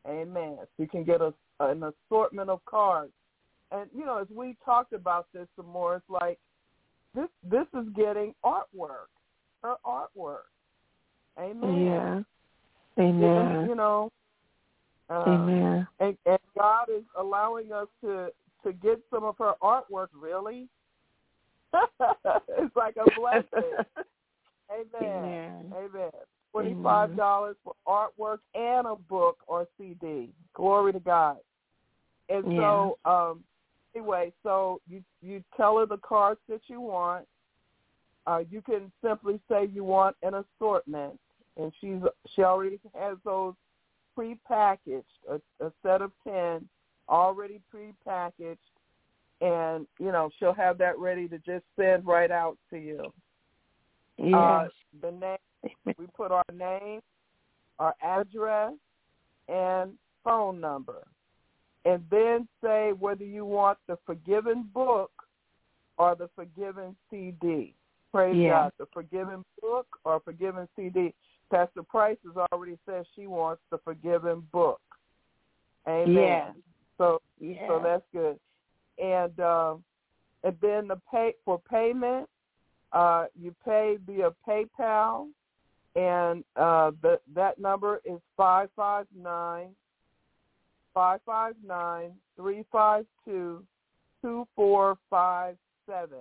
Amen. So you can get a, an assortment of cards. And, you know, as we talked about this some more, it's like this this is getting artwork, her artwork. Amen. Yeah. Amen. It, you know, uh, Amen. And, and God is allowing us to, to get some of her artwork, really. It's like a blessing. Amen. Amen. Amen. twenty-five dollars for artwork and a book or C D. Glory to God. And Yeah. so, um, anyway, so you, you tell her the cards that you want. Uh, you can simply say you want an assortment, and she's she already has those prepackaged, a, a set of ten already prepackaged, and, you know, she'll have that ready to just send right out to you. Yes. Uh, the name, we put our name, our address, and phone number. And then say whether you want the Forgiven book or the Forgiven C D. Praise Yeah. God. The Forgiven book or Forgiven C D. Pastor Price has already said she wants the Forgiven book. Amen. Yeah. So, Yeah. so that's good. And uh, and then the pay for payment, uh, you pay via PayPal, and uh, the, that number is five five nine, five five nine, three five two, two four five seven.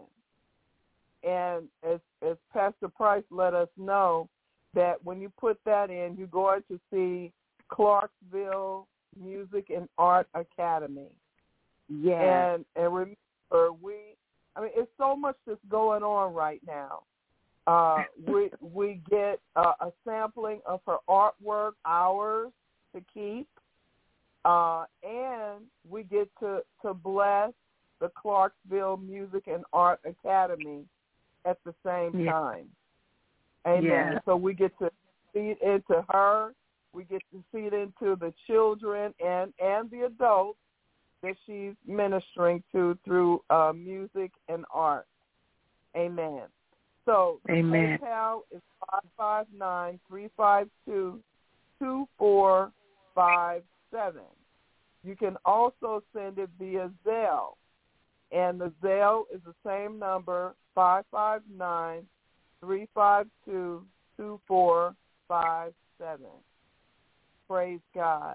And as as Pastor Price let us know, that when you put that in, you're going to see Clarksville Music and Art Academy. Yeah. And and remember, we, I mean, it's so much that's going on right now. Uh, we we get uh, a sampling of her artwork, ours to keep, uh, and we get to, to bless the Clarksville Music and Art Academy at the same Yeah. time. Amen. Yeah. So we get to feed into her. We get to feed into the children and, and the adults that she's ministering to through uh, music and art. Amen. So Amen. PayPal is five five nine, three five two, two four five seven. You can also send it via Zelle. And the Zelle is the same number, five five nine, three five two, two four five seven. Praise God.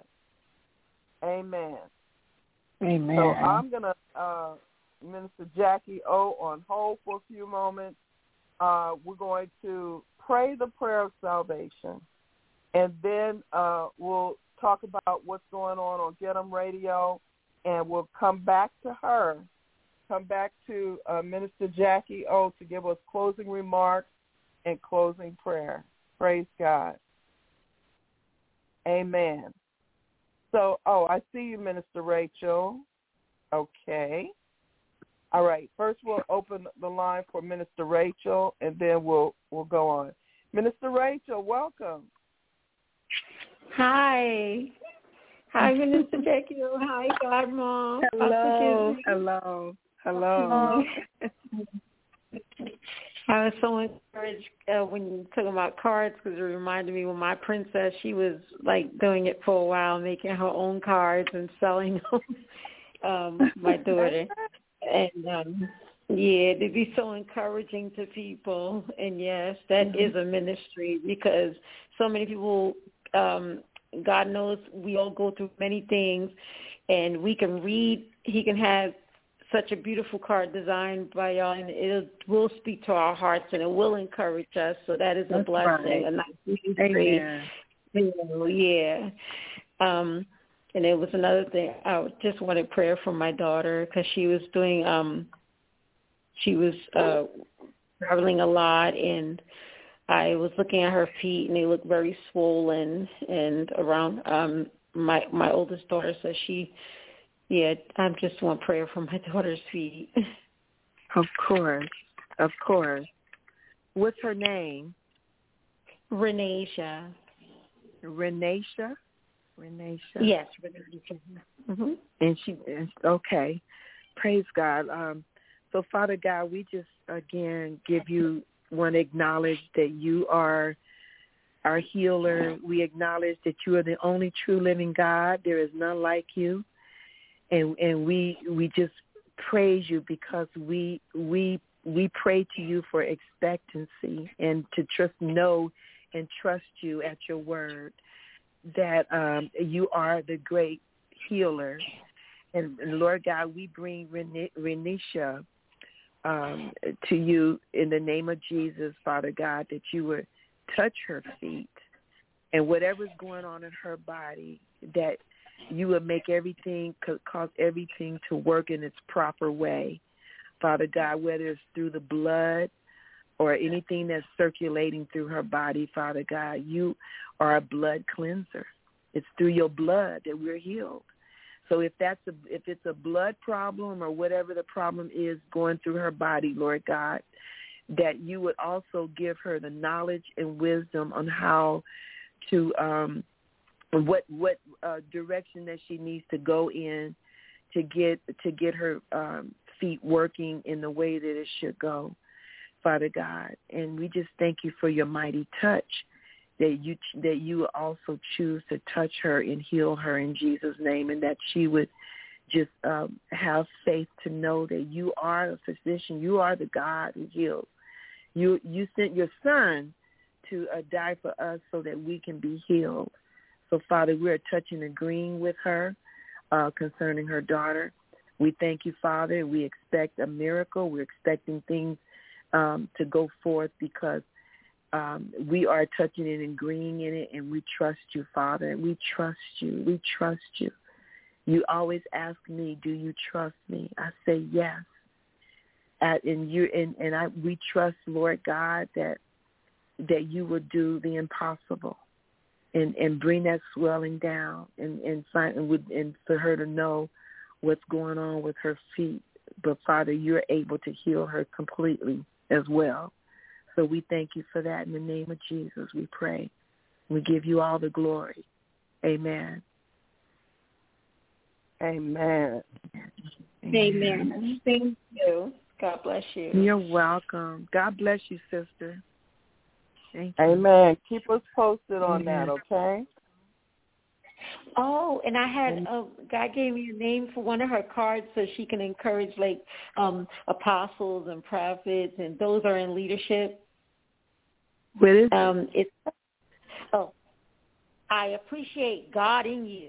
Amen. Amen. So I'm going to, uh, Minister Jackie O, on hold for a few moments. Uh, we're going to pray the prayer of salvation, and then uh, we'll talk about what's going on on Get 'em Radio, and we'll come back to her, come back to uh, Minister Jackie O to give us closing remarks and closing prayer. Praise God. Amen. So, oh, I see you, Minister Rachel. Okay. All right. First, we'll open the line for Minister Rachel, and then we'll we'll go on. Minister Rachel, welcome. Hi. Hi, Minister Jackie. Hi, God Mom. Hello. Hello. Hello. I was so encouraged uh, when you talking about cards, because it reminded me when my princess, she was like doing it for a while, making her own cards and selling them. um, my daughter, and um, yeah, they'd be so encouraging to people. And yes, that mm-hmm. is a ministry, because so many people, um, God knows, we all go through many things, and we can read. He can have such a beautiful card designed by y'all, and it will speak to our hearts, and it will encourage us. So that is a That's blessing. right. A nice ministry. Amen. You know, yeah. Um, and it was another thing. I just wanted prayer for my daughter, because she was doing, um, she was uh, traveling a lot, and I was looking at her feet, and they looked very swollen. And around um, my my oldest daughter says she. Yeah, I just want prayer for my daughter's feet. Of course, of course. What's her name? Renasia. Renasia? Renasia? Yes, Renasia. Mm-hmm. And she, okay. Praise God. Um, so, Father God, we just, again, give you, want to acknowledge that you are our healer. We acknowledge that you are the only true living God. There is none like you. And and we we just praise you because we we we pray to you for expectancy and to just know and trust you at your word that um, you are the great healer. And, and Lord God, we bring Ren- Renisha um, to you in the name of Jesus, Father God, that you would touch her feet and whatever's going on in her body, that you would make everything, cause everything to work in its proper way. Father God, whether it's through the blood or anything that's circulating through her body, Father God, you are a blood cleanser. It's through your blood that we're healed. So if that's a, if it's a blood problem or whatever the problem is going through her body, Lord God, that you would also give her the knowledge and wisdom on how to, um, what what uh, direction that she needs to go in to get to get her um, feet working in the way that it should go, Father God. And we just thank you for your mighty touch, that you that you also choose to touch her and heal her in Jesus' name, and that she would just um, have faith to know that you are a physician. You are the God who heals. You you sent your son to uh, die for us so that we can be healed. So, Father, we are touching and agreeing with her uh, concerning her daughter. We thank you, Father. We expect a miracle. We're expecting things um, to go forth because um, we are touching and agreeing in it, and we trust you, Father. We trust you. We trust you. You always ask me, do you trust me? I say yes. At, and you and, and I we trust, Lord God, that that you will do the impossible and, and bring that swelling down and and, find, and, with, and for her to know what's going on with her feet. But, Father, you're able to heal her completely as well. So we thank you for that in the name of Jesus. We pray. We give you all the glory. Amen. Amen. Amen. Thank you. God bless you. You're welcome. God bless you, sister. Thank you. Amen. Keep us posted on Amen. that, okay? Oh, and I had uh, God gave me a name for one of her cards so she can encourage like um, apostles and prophets, and those are in leadership. What is um, it's oh, I appreciate God in you.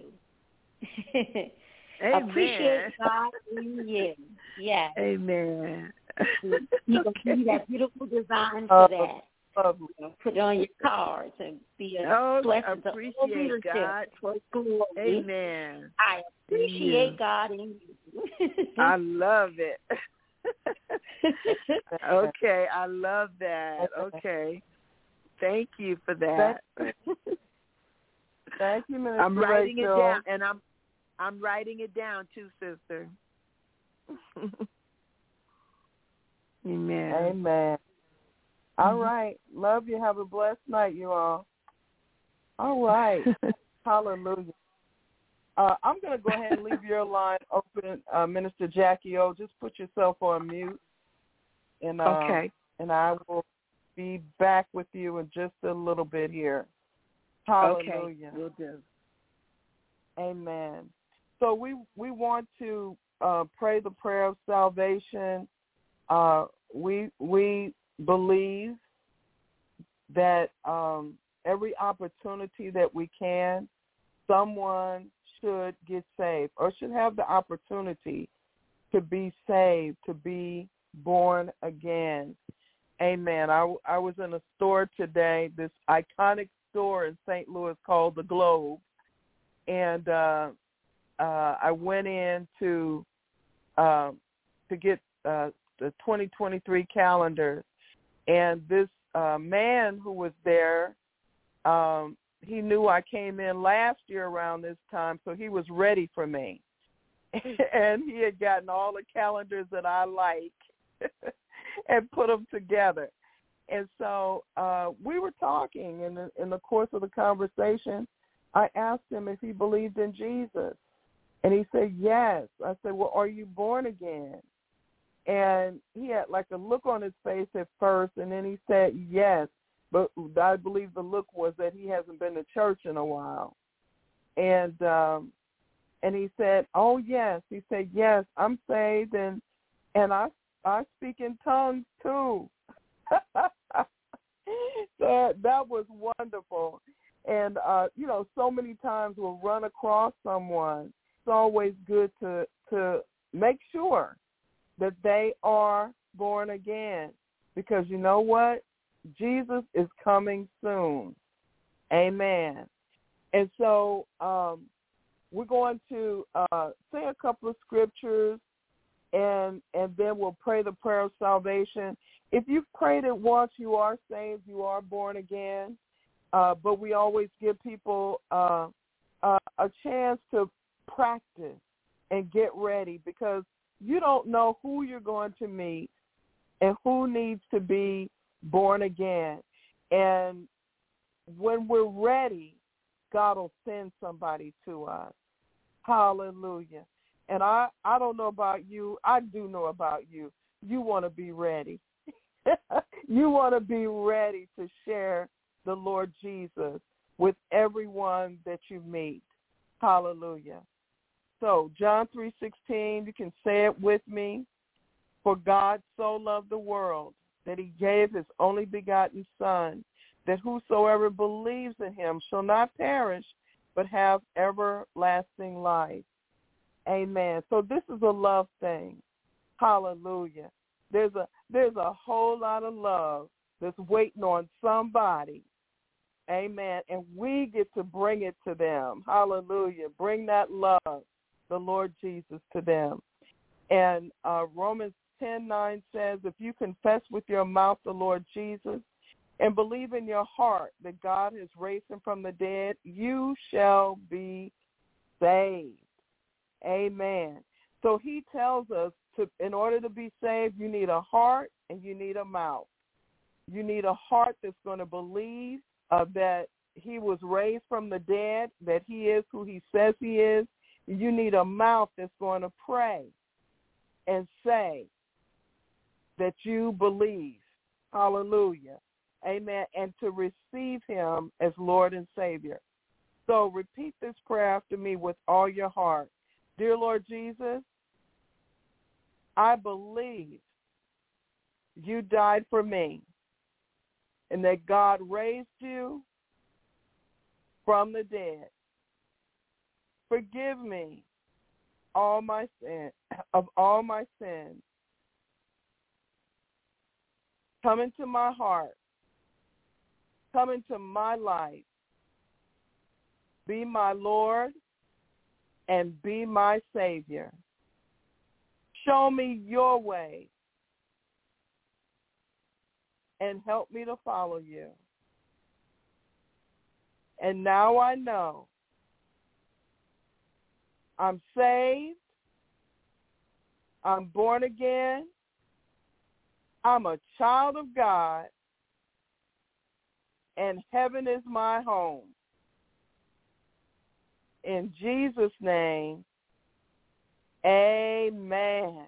Amen. Appreciate God in you. Yes. Amen. You Okay. can do that beautiful design for Oh, that. lovely. Put it on your cards and be a Oh, blessing to all appreciate leadership God. for glory. Amen. I appreciate Yeah. God in you. I love it. Okay, I love that. Okay. Thank you for that. Thank you, Minister I'm writing Rachel. it down, and I'm I'm writing it down too, sister. Amen. Amen. All right. Love you. Have a blessed night, you all. All right. Hallelujah. Uh, I'm going to go ahead and leave your line open, uh, Minister Jackie O. Just put yourself on mute. And, uh, Okay. And I will be back with you in just a little bit here. Hallelujah. Okay, we'll do. Amen. So we we want to uh, pray the prayer of salvation. Uh, we we believe that um, every opportunity that we can, someone should get saved or should have the opportunity to be saved, to be born again. Amen. I, I was in a store today, this iconic store in Saint Louis called The Globe, and uh, uh, I went in to uh, to get uh, the twenty twenty-three calendar, and this uh, man who was there, um, he knew I came in last year around this time, so he was ready for me. And he had gotten all the calendars that I like and put them together. And so uh, we were talking, and in, in the course of the conversation, I asked him if he believed in Jesus. And he said, yes. I said, well, are you born again? And he had like a look on his face at first, and then he said, yes. but I believe the look was that he hasn't been to church in a while. And um, and he said, oh, yes. He said, yes, I'm saved, and and I, I speak in tongues, too. So that was wonderful. And, uh, you know, so many times we'll run across someone. It's always good to to make sure that they are born again, because you know what? Jesus is coming soon. Amen. And so um, we're going to uh, say a couple of scriptures, and and then we'll pray the prayer of salvation. If you've prayed it once, you are saved, you are born again. Uh, but we always give people uh, uh, a chance to practice and get ready, because you don't know who you're going to meet and who needs to be born again. And when we're ready, God will send somebody to us. Hallelujah. And I, I don't know about you. I do know about you. You want to be ready. You want to be ready to share the Lord Jesus with everyone that you meet. Hallelujah. So John three sixteen, you can say it with me. For God so loved the world that he gave his only begotten Son, that whosoever believes in him shall not perish, but have everlasting life. Amen. So this is a love thing. Hallelujah. There's a there's a whole lot of love that's waiting on somebody. Amen. And we get to bring it to them. Hallelujah. Bring that love, the Lord Jesus, to them. And uh, Romans ten nine says, if you confess with your mouth the Lord Jesus and believe in your heart that God has raised him from the dead, you shall be saved. Amen. So he tells us, to, in order to be saved, you need a heart and you need a mouth. You need a heart that's going to believe uh, that he was raised from the dead, that he is who he says he is. You need a mouth that's going to pray and say that you believe. Hallelujah. Amen. And to receive him as Lord and Savior. So repeat this prayer after me with all your heart. Dear Lord Jesus, I believe you died for me and that God raised you from the dead. Forgive me all my sin, of all my sins. Come into my heart. Come into my life. Be my Lord and be my Savior. Show me your way and help me to follow you. And now I know I'm saved, I'm born again, I'm a child of God, and heaven is my home. In Jesus' name, amen.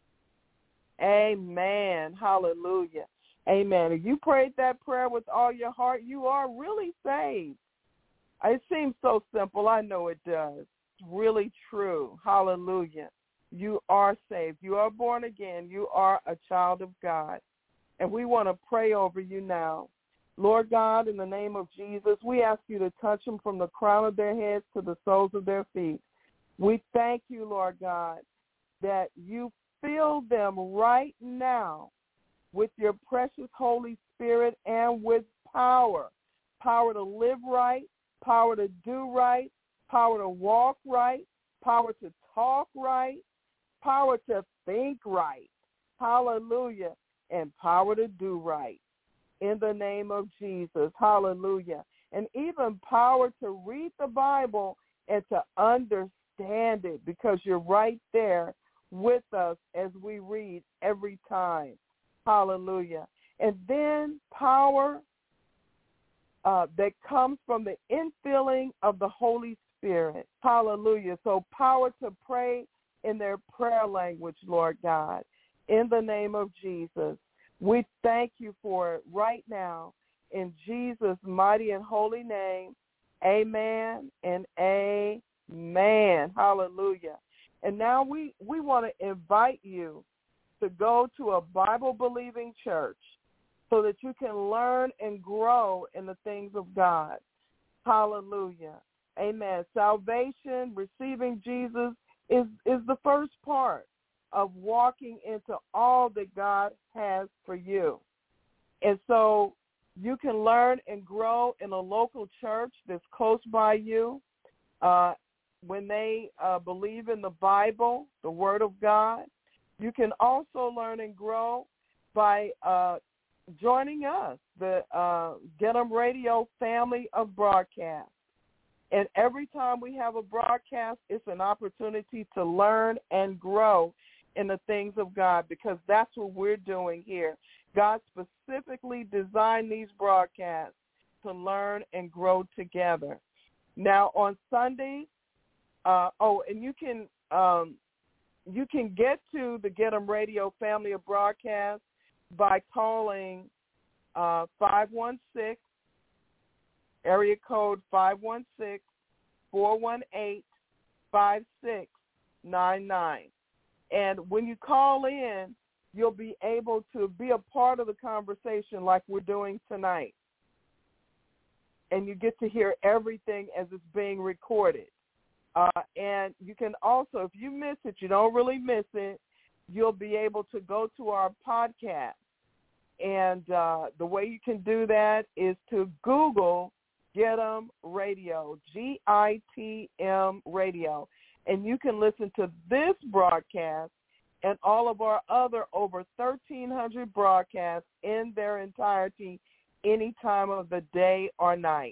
Amen. Hallelujah. Amen. If you prayed that prayer with all your heart, you are really saved. It seems so simple. I know it does. It's really true. Hallelujah. You are saved. You are born again. You are a child of God. And we want to pray over you now. Lord God, in the name of Jesus, we ask you to touch them from the crown of their heads to the soles of their feet. We thank you, Lord God, that you fill them right now with your precious Holy Spirit and with power, power to live right, power to do right, power to walk right, power to talk right, power to think right. Hallelujah. And power to do right. In the name of Jesus. Hallelujah. And even power to read the Bible and to understand it, because you're right there with us as we read every time. Hallelujah. And then power uh, that comes from the infilling of the Holy Spirit. Hallelujah. So power to pray in their prayer language, Lord God, in the name of Jesus. We thank you for it right now In Jesus' mighty and holy name, amen and amen. Hallelujah. And now we, we want to invite you to go to a Bible-believing church so that you can learn and grow in the things of God. Hallelujah. Amen. Salvation, receiving Jesus, is, is the first part of walking into all that God has for you. And so you can learn and grow in a local church that's close by you uh, when they uh, believe in the Bible, the Word of God. You can also learn and grow by uh, joining us, the uh, Get 'em Radio family of broadcasts. And every time we have a broadcast, it's an opportunity to learn and grow in the things of God, because that's what we're doing here. God specifically designed these broadcasts to learn and grow together. Now, on Sundays, uh, oh, and you can um, you can get to the Get 'em Radio family of broadcasts by calling uh, five one six, area code five one six, four one eight, five six nine nine. And when you call in, you'll be able to be a part of the conversation like we're doing tonight. And you get to hear everything as it's being recorded. Uh, and you can also, if you miss it, you don't really miss it, you'll be able to go to our podcast. And uh, the way you can do that is to Google Get 'em Radio, G I T M Radio. And you can listen to this broadcast and all of our other over thirteen hundred broadcasts in their entirety any time of the day or night.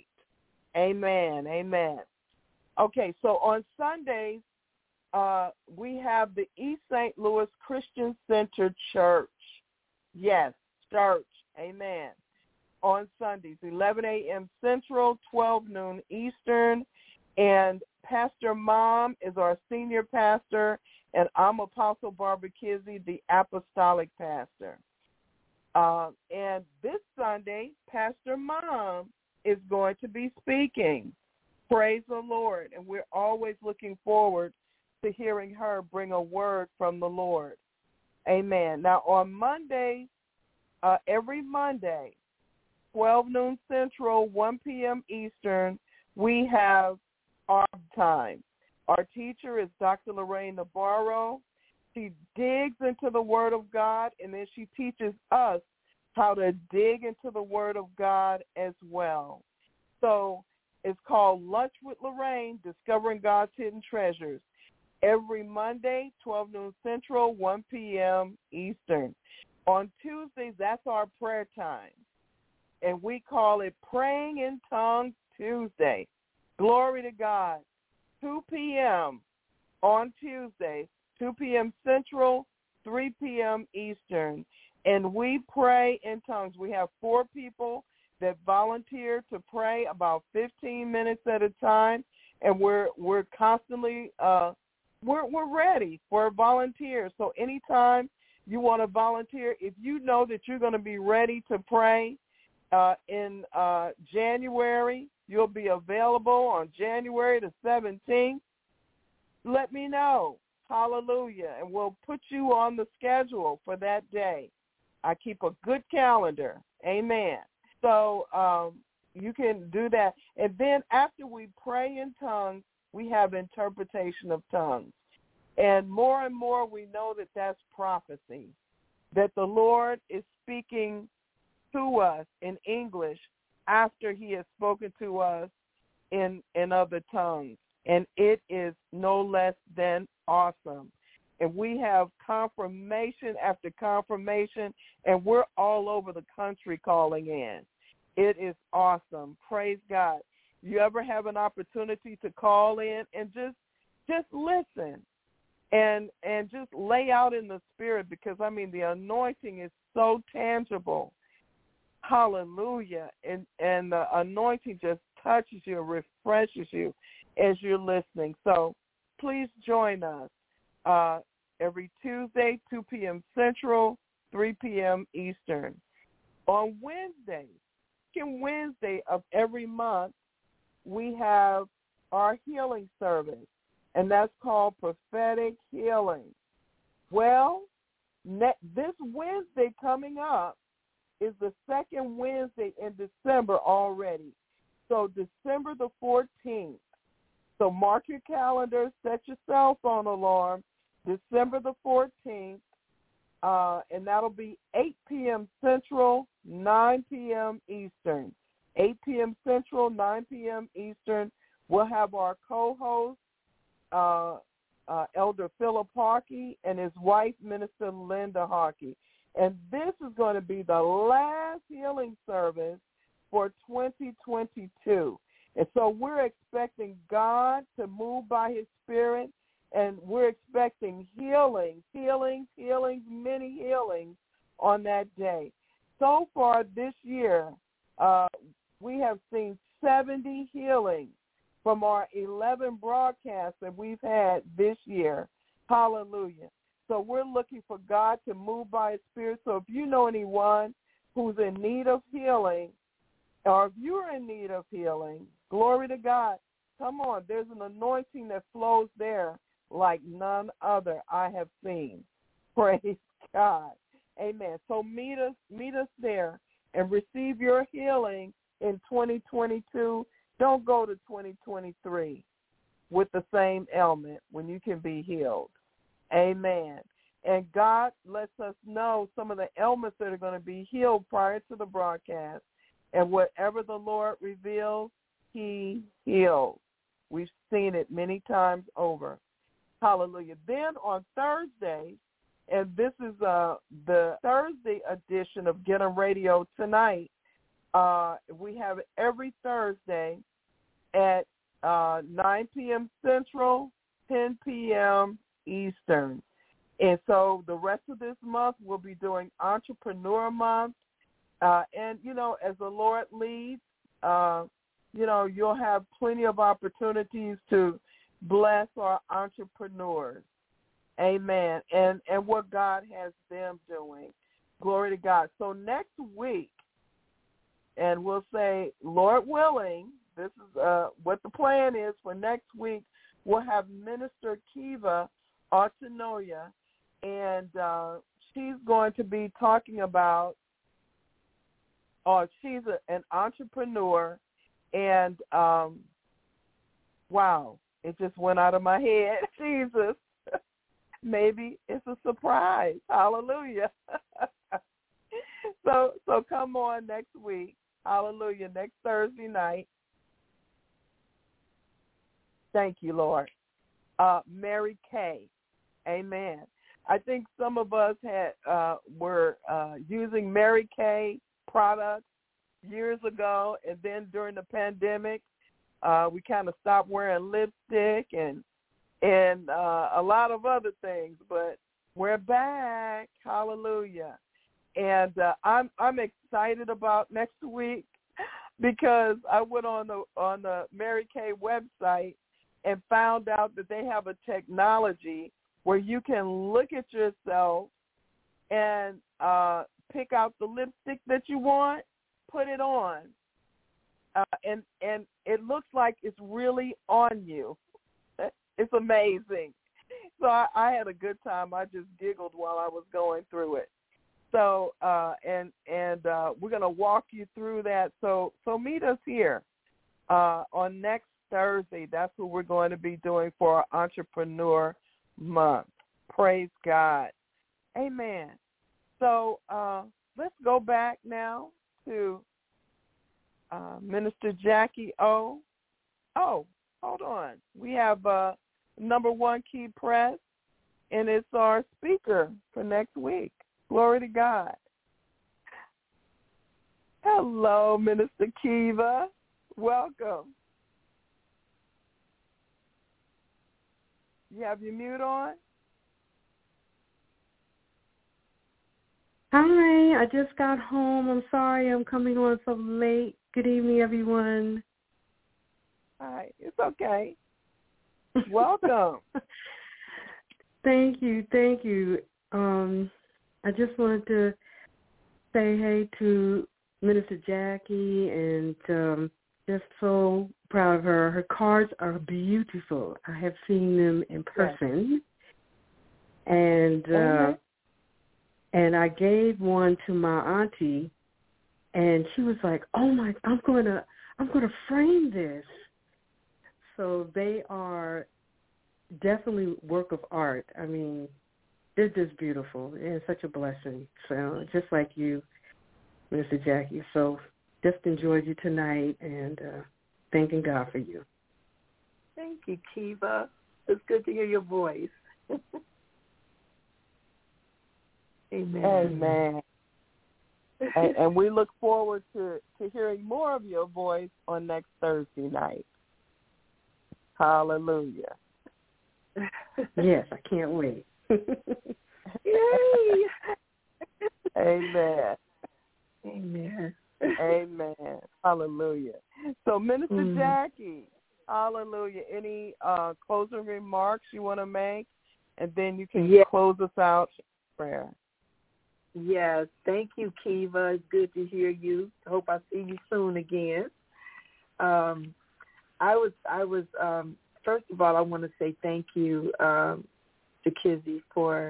Amen, amen. Okay, so on Sundays, uh, we have the East Saint Louis Christian Center Church. Yes, church, amen. On Sundays, eleven a.m. Central, twelve noon Eastern, and Pastor Mom is our senior pastor, and I'm Apostle Barbara Kizzy, the apostolic pastor. Uh, and this Sunday, Pastor Mom is going to be speaking. Praise the Lord. And we're always looking forward to hearing her bring a word from the Lord. Amen. Now, on Mondays, uh, every Monday, twelve noon Central, one p.m. Eastern, we have our time. Our teacher is Doctor Lorraine Navarro. She digs into the Word of God, and then she teaches us how to dig into the Word of God as well. So it's called Lunch with Lorraine, Discovering God's Hidden Treasures. Every Monday, twelve noon Central, one p.m. Eastern. On Tuesdays, that's our prayer time, and we call it Praying in Tongues Tuesday. Glory to God. two p.m. on Tuesdays, two p.m. Central, three p.m. Eastern. And we pray in tongues. We have four people that volunteer to pray about fifteen minutes at a time, and we're we're constantly uh, we're we're ready for volunteers. So anytime you want to volunteer, if you know that you're going to be ready to pray uh, in uh, January, you'll be available on January the seventeenth. Let me know. Hallelujah. And we'll put you on the schedule for that day. I keep a good calendar. Amen. So um, you can do that. And then after we pray in tongues, we have interpretation of tongues. And more and more we know that that's prophecy, that the Lord is speaking to us in English after he has spoken to us in, in other tongues. And it is no less than awesome. And we have confirmation after confirmation, and we're all over the country calling in. It is awesome. Praise God. You ever have an opportunity to call in and just just listen and and just lay out in the spirit, because, I mean, the anointing is so tangible. Hallelujah. And, and the anointing just touches you, refreshes you as you're listening. So please join us uh, every Tuesday, two p.m. Central, three p.m. Eastern. On Wednesdays, second Wednesday of every month, we have our healing service, and that's called Prophetic Healing. Well, ne- this Wednesday coming up is the second Wednesday in December already. So December the fourteenth. So mark your calendar, set your cell phone alarm, December the fourteenth, uh, and that'll be eight p.m. Central, nine p.m. Eastern. eight p.m. Central, nine p.m. Eastern. We'll have our co-host, uh, uh, Elder Philip Harkey, and his wife, Minister Linda Harkey. And this is going to be the last healing service for twenty twenty-two. And so we're expecting God to move by his Spirit, and we're expecting healing, healings, healings, many healings on that day. So far this year, uh, we have seen seventy healings from our eleven broadcasts that we've had this year. Hallelujah. So we're looking for God to move by his Spirit. So if you know anyone who's in need of healing, or if you're in need of healing, glory to God, come on. There's an anointing that flows there like none other I have seen. Praise God. Amen. So meet us, meet us there and receive your healing in twenty twenty-two. Don't go to twenty twenty-three with the same ailment when you can be healed. Amen. And God lets us know some of the ailments that are going to be healed prior to the broadcast. And whatever the Lord reveals, he heals. We've seen it many times over. Hallelujah. Then on Thursday, and this is uh, the Thursday edition of Get 'em Radio Tonight, uh, we have it every Thursday at uh, nine p.m. Central, ten p.m. Eastern. And so the rest of this month we'll be doing Entrepreneur Month. Uh, and, you know, as the Lord leads, uh, you know, you'll have plenty of opportunities to bless our entrepreneurs. Amen. And and what God has them doing. Glory to God. So next week, and we'll say, Lord willing, this is uh, what the plan is for next week, we'll have Minister Kiva Artenoya, and uh, she's going to be talking about, uh, she's a, an entrepreneur, and um, wow, it just went out of my head. Jesus. Maybe it's a surprise. Hallelujah. so so come on next week. Hallelujah. Next Thursday night. Thank you, Lord. Uh, Mary Kay. Amen. I think some of us had uh, were uh, using Mary Kay products years ago, and then during the pandemic, uh, we kind of stopped wearing lipstick and and uh, a lot of other things, but we're back. Hallelujah. And uh, I'm I'm excited about next week because I went on the on the Mary Kay website and found out that they have a technology where you can look at yourself and uh, pick out the lipstick that you want, put it on, uh, and and it looks like it's really on you. It's amazing. So I, I had a good time. I just giggled while I was going through it. So uh, and and uh, we're going to walk you through that. So so meet us here uh, on next Thursday. That's what we're going to be doing for our Entrepreneur Month. Praise God. Amen. So uh, let's go back now to uh, Minister Jackie O. Oh, hold on. We have uh, number one key press, and it's our speaker for next week. Glory to God. Hello, Minister Kiva. Welcome. You have your mute on? Hi, I just got home. I'm sorry I'm coming on so late. Good evening, everyone. Hi, it's okay. Welcome. Thank you, thank you. Um, I just wanted to say hey to Minister Jackie, and um, just so proud of her. Her cards are beautiful. I have seen them in person. Yes. And uh, mm-hmm. and I gave one to my auntie, and she was like, "Oh my, I'm gonna, I'm gonna frame this." So they are definitely work of art. I mean, they're just beautiful. It's such a blessing. So just like you, Mister Jackie. So just enjoyed you tonight, and uh, thanking God for you. Thank you, Kiva. It's good to hear your voice. Amen. Amen. and, and we look forward to, to hearing more of your voice on next Thursday night. Hallelujah. Yes, I can't wait. Yay! Amen. Amen. Amen. Hallelujah. So, Minister mm. Jackie, hallelujah. Any uh, closing remarks you want to make? And then you can yes. close us out in prayer. Yes. Thank you, Kiva. It's good to hear you. Hope I see you soon again. Um, I was, I was. Um, first of all, I want to say thank you um, to Kizzy for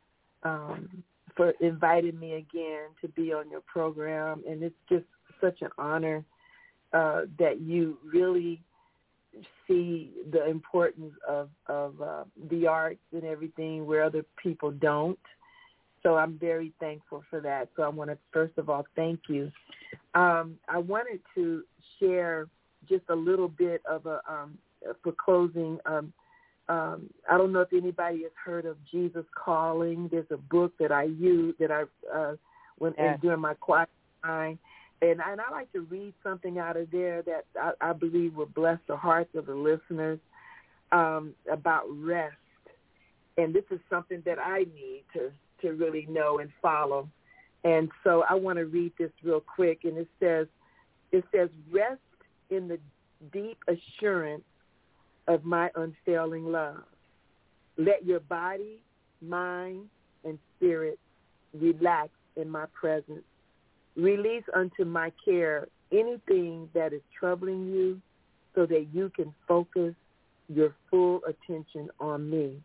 um, for inviting me again to be on your program, and it's just such an honor uh, that you really see the importance of of uh, the arts and everything where other people don't. So I'm very thankful for that. So I want to, first of all, thank you. Um, I wanted to share just a little bit of a, um, for closing, um, um, I don't know if anybody has heard of Jesus Calling. There's a book that I use, that I, uh, when yes. during my quiet time, and I, and I like to read something out of there that I, I believe will bless the hearts of the listeners um, about rest. And this is something that I need to to really know and follow. And so I want to read this real quick. And it says, it says, rest in the deep assurance of my unfailing love. Let your body, mind, and spirit relax in my presence. Release unto my care anything that is troubling you so that you can focus your full attention on me.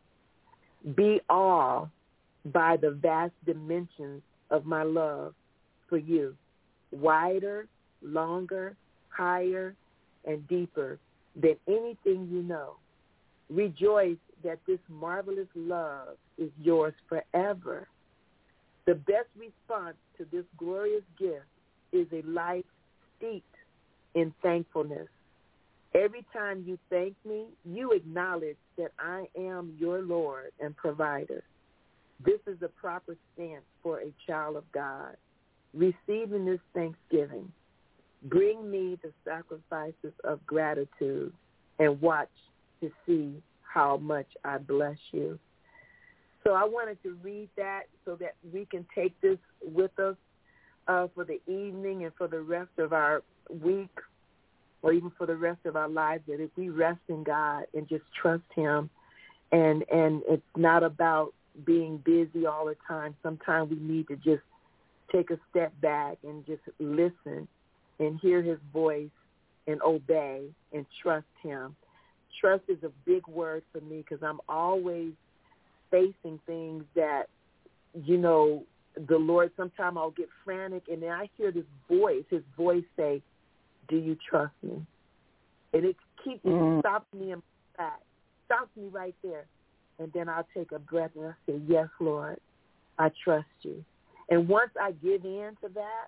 Be awed by the vast dimensions of my love for you, wider, longer, higher, and deeper than anything you know. Rejoice that this marvelous love is yours forever. The best response to this glorious gift is a life steeped in thankfulness. Every time you thank me, you acknowledge that I am your Lord and provider. This is the proper stance for a child of God. Receiving this thanksgiving, bring me the sacrifices of gratitude and watch to see how much I bless you. So I wanted to read that so that we can take this with us uh, for the evening and for the rest of our week, or even for the rest of our lives, that if we rest in God and just trust him, and and it's not about being busy all the time. Sometimes we need to just take a step back and just listen and hear his voice and obey and trust him. Trust is a big word for me because I'm always facing things that, you know, the Lord, sometimes I'll get frantic and then I hear this voice, his voice say, do you trust me? And it keeps mm. stopping me in my back, stops me right there. And then I'll take a breath and I say, yes, Lord, I trust you. And once I give in to that,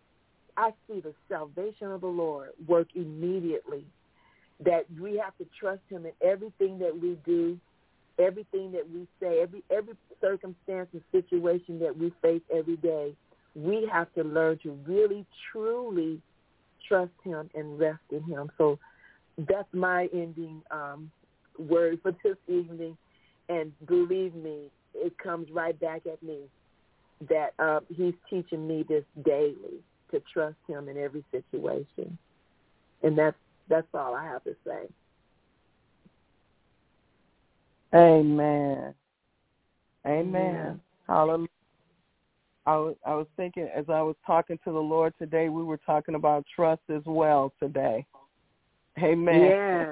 I see the salvation of the Lord work immediately. That we have to trust him in everything that we do, everything that we say, every every circumstance and situation that we face every day. We have to learn to really, truly trust him and rest in him. So that's my ending um, word for this evening. And believe me, it comes right back at me that uh, he's teaching me this daily, to trust him in every situation. And that's that's all I have to say. Amen. Amen. Hallelujah. I was, I was thinking as I was talking to the Lord today, we were talking about trust as well today. Amen. Yeah.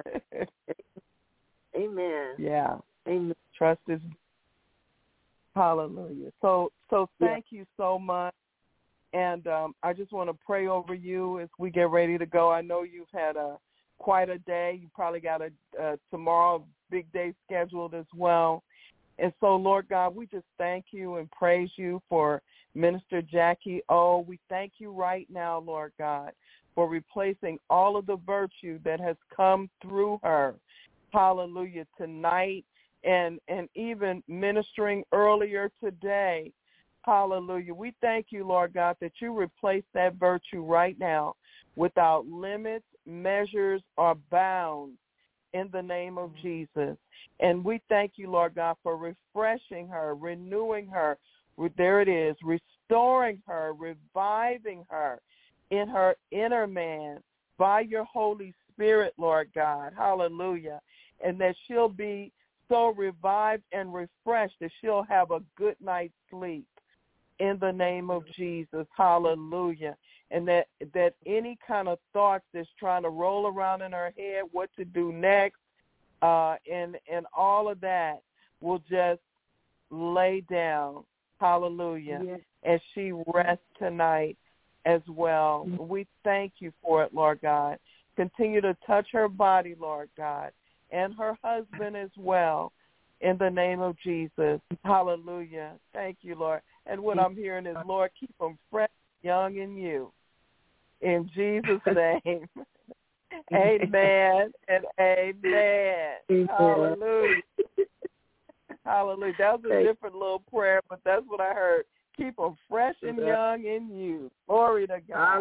Amen. Yeah. Amen. Trust is, hallelujah. So, so thank yeah. you so much. And um, I just want to pray over you as we get ready to go. I know you've had a quite a day. You probably got a uh, tomorrow big day scheduled as well. And so, Lord God, we just thank you and praise you for Minister Jackie O. We thank you right now, Lord God, for replacing all of the virtue that has come through her. Hallelujah, tonight and, and even ministering earlier today. Hallelujah. We thank you, Lord God, that you replace that virtue right now without limits, measures, or bounds in the name of Jesus. And we thank you, Lord God, for refreshing her, renewing her. There it is, restoring her, reviving her in her inner man by your Holy Spirit, Lord God. Hallelujah. And that she'll be so revived and refreshed that she'll have a good night's sleep. In the name of Jesus, hallelujah. And that that any kind of thoughts that's trying to roll around in her head, what to do next, uh, and, and all of that will just lay down, hallelujah, yes. as she rests tonight as well. Mm-hmm. We thank you for it, Lord God. Continue to touch her body, Lord God, and her husband as well, in the name of Jesus. Hallelujah. Thank you, Lord. And what I'm hearing is, Lord, keep them fresh, young, in you. In Jesus' name. Amen and amen. amen. Hallelujah. Hallelujah. That was a different little prayer, but that's what I heard. Keep them fresh and young in you. Glory to God.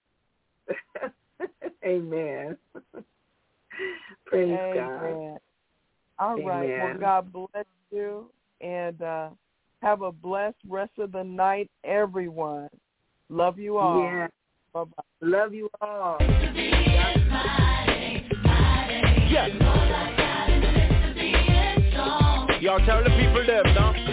Amen. Praise amen. God. All amen. right. Well, God bless you. And, uh, have a blessed rest of the night, everyone. Love you all. Yeah. Bye-bye. Love you all. Yes. Y'all tell the people them, no?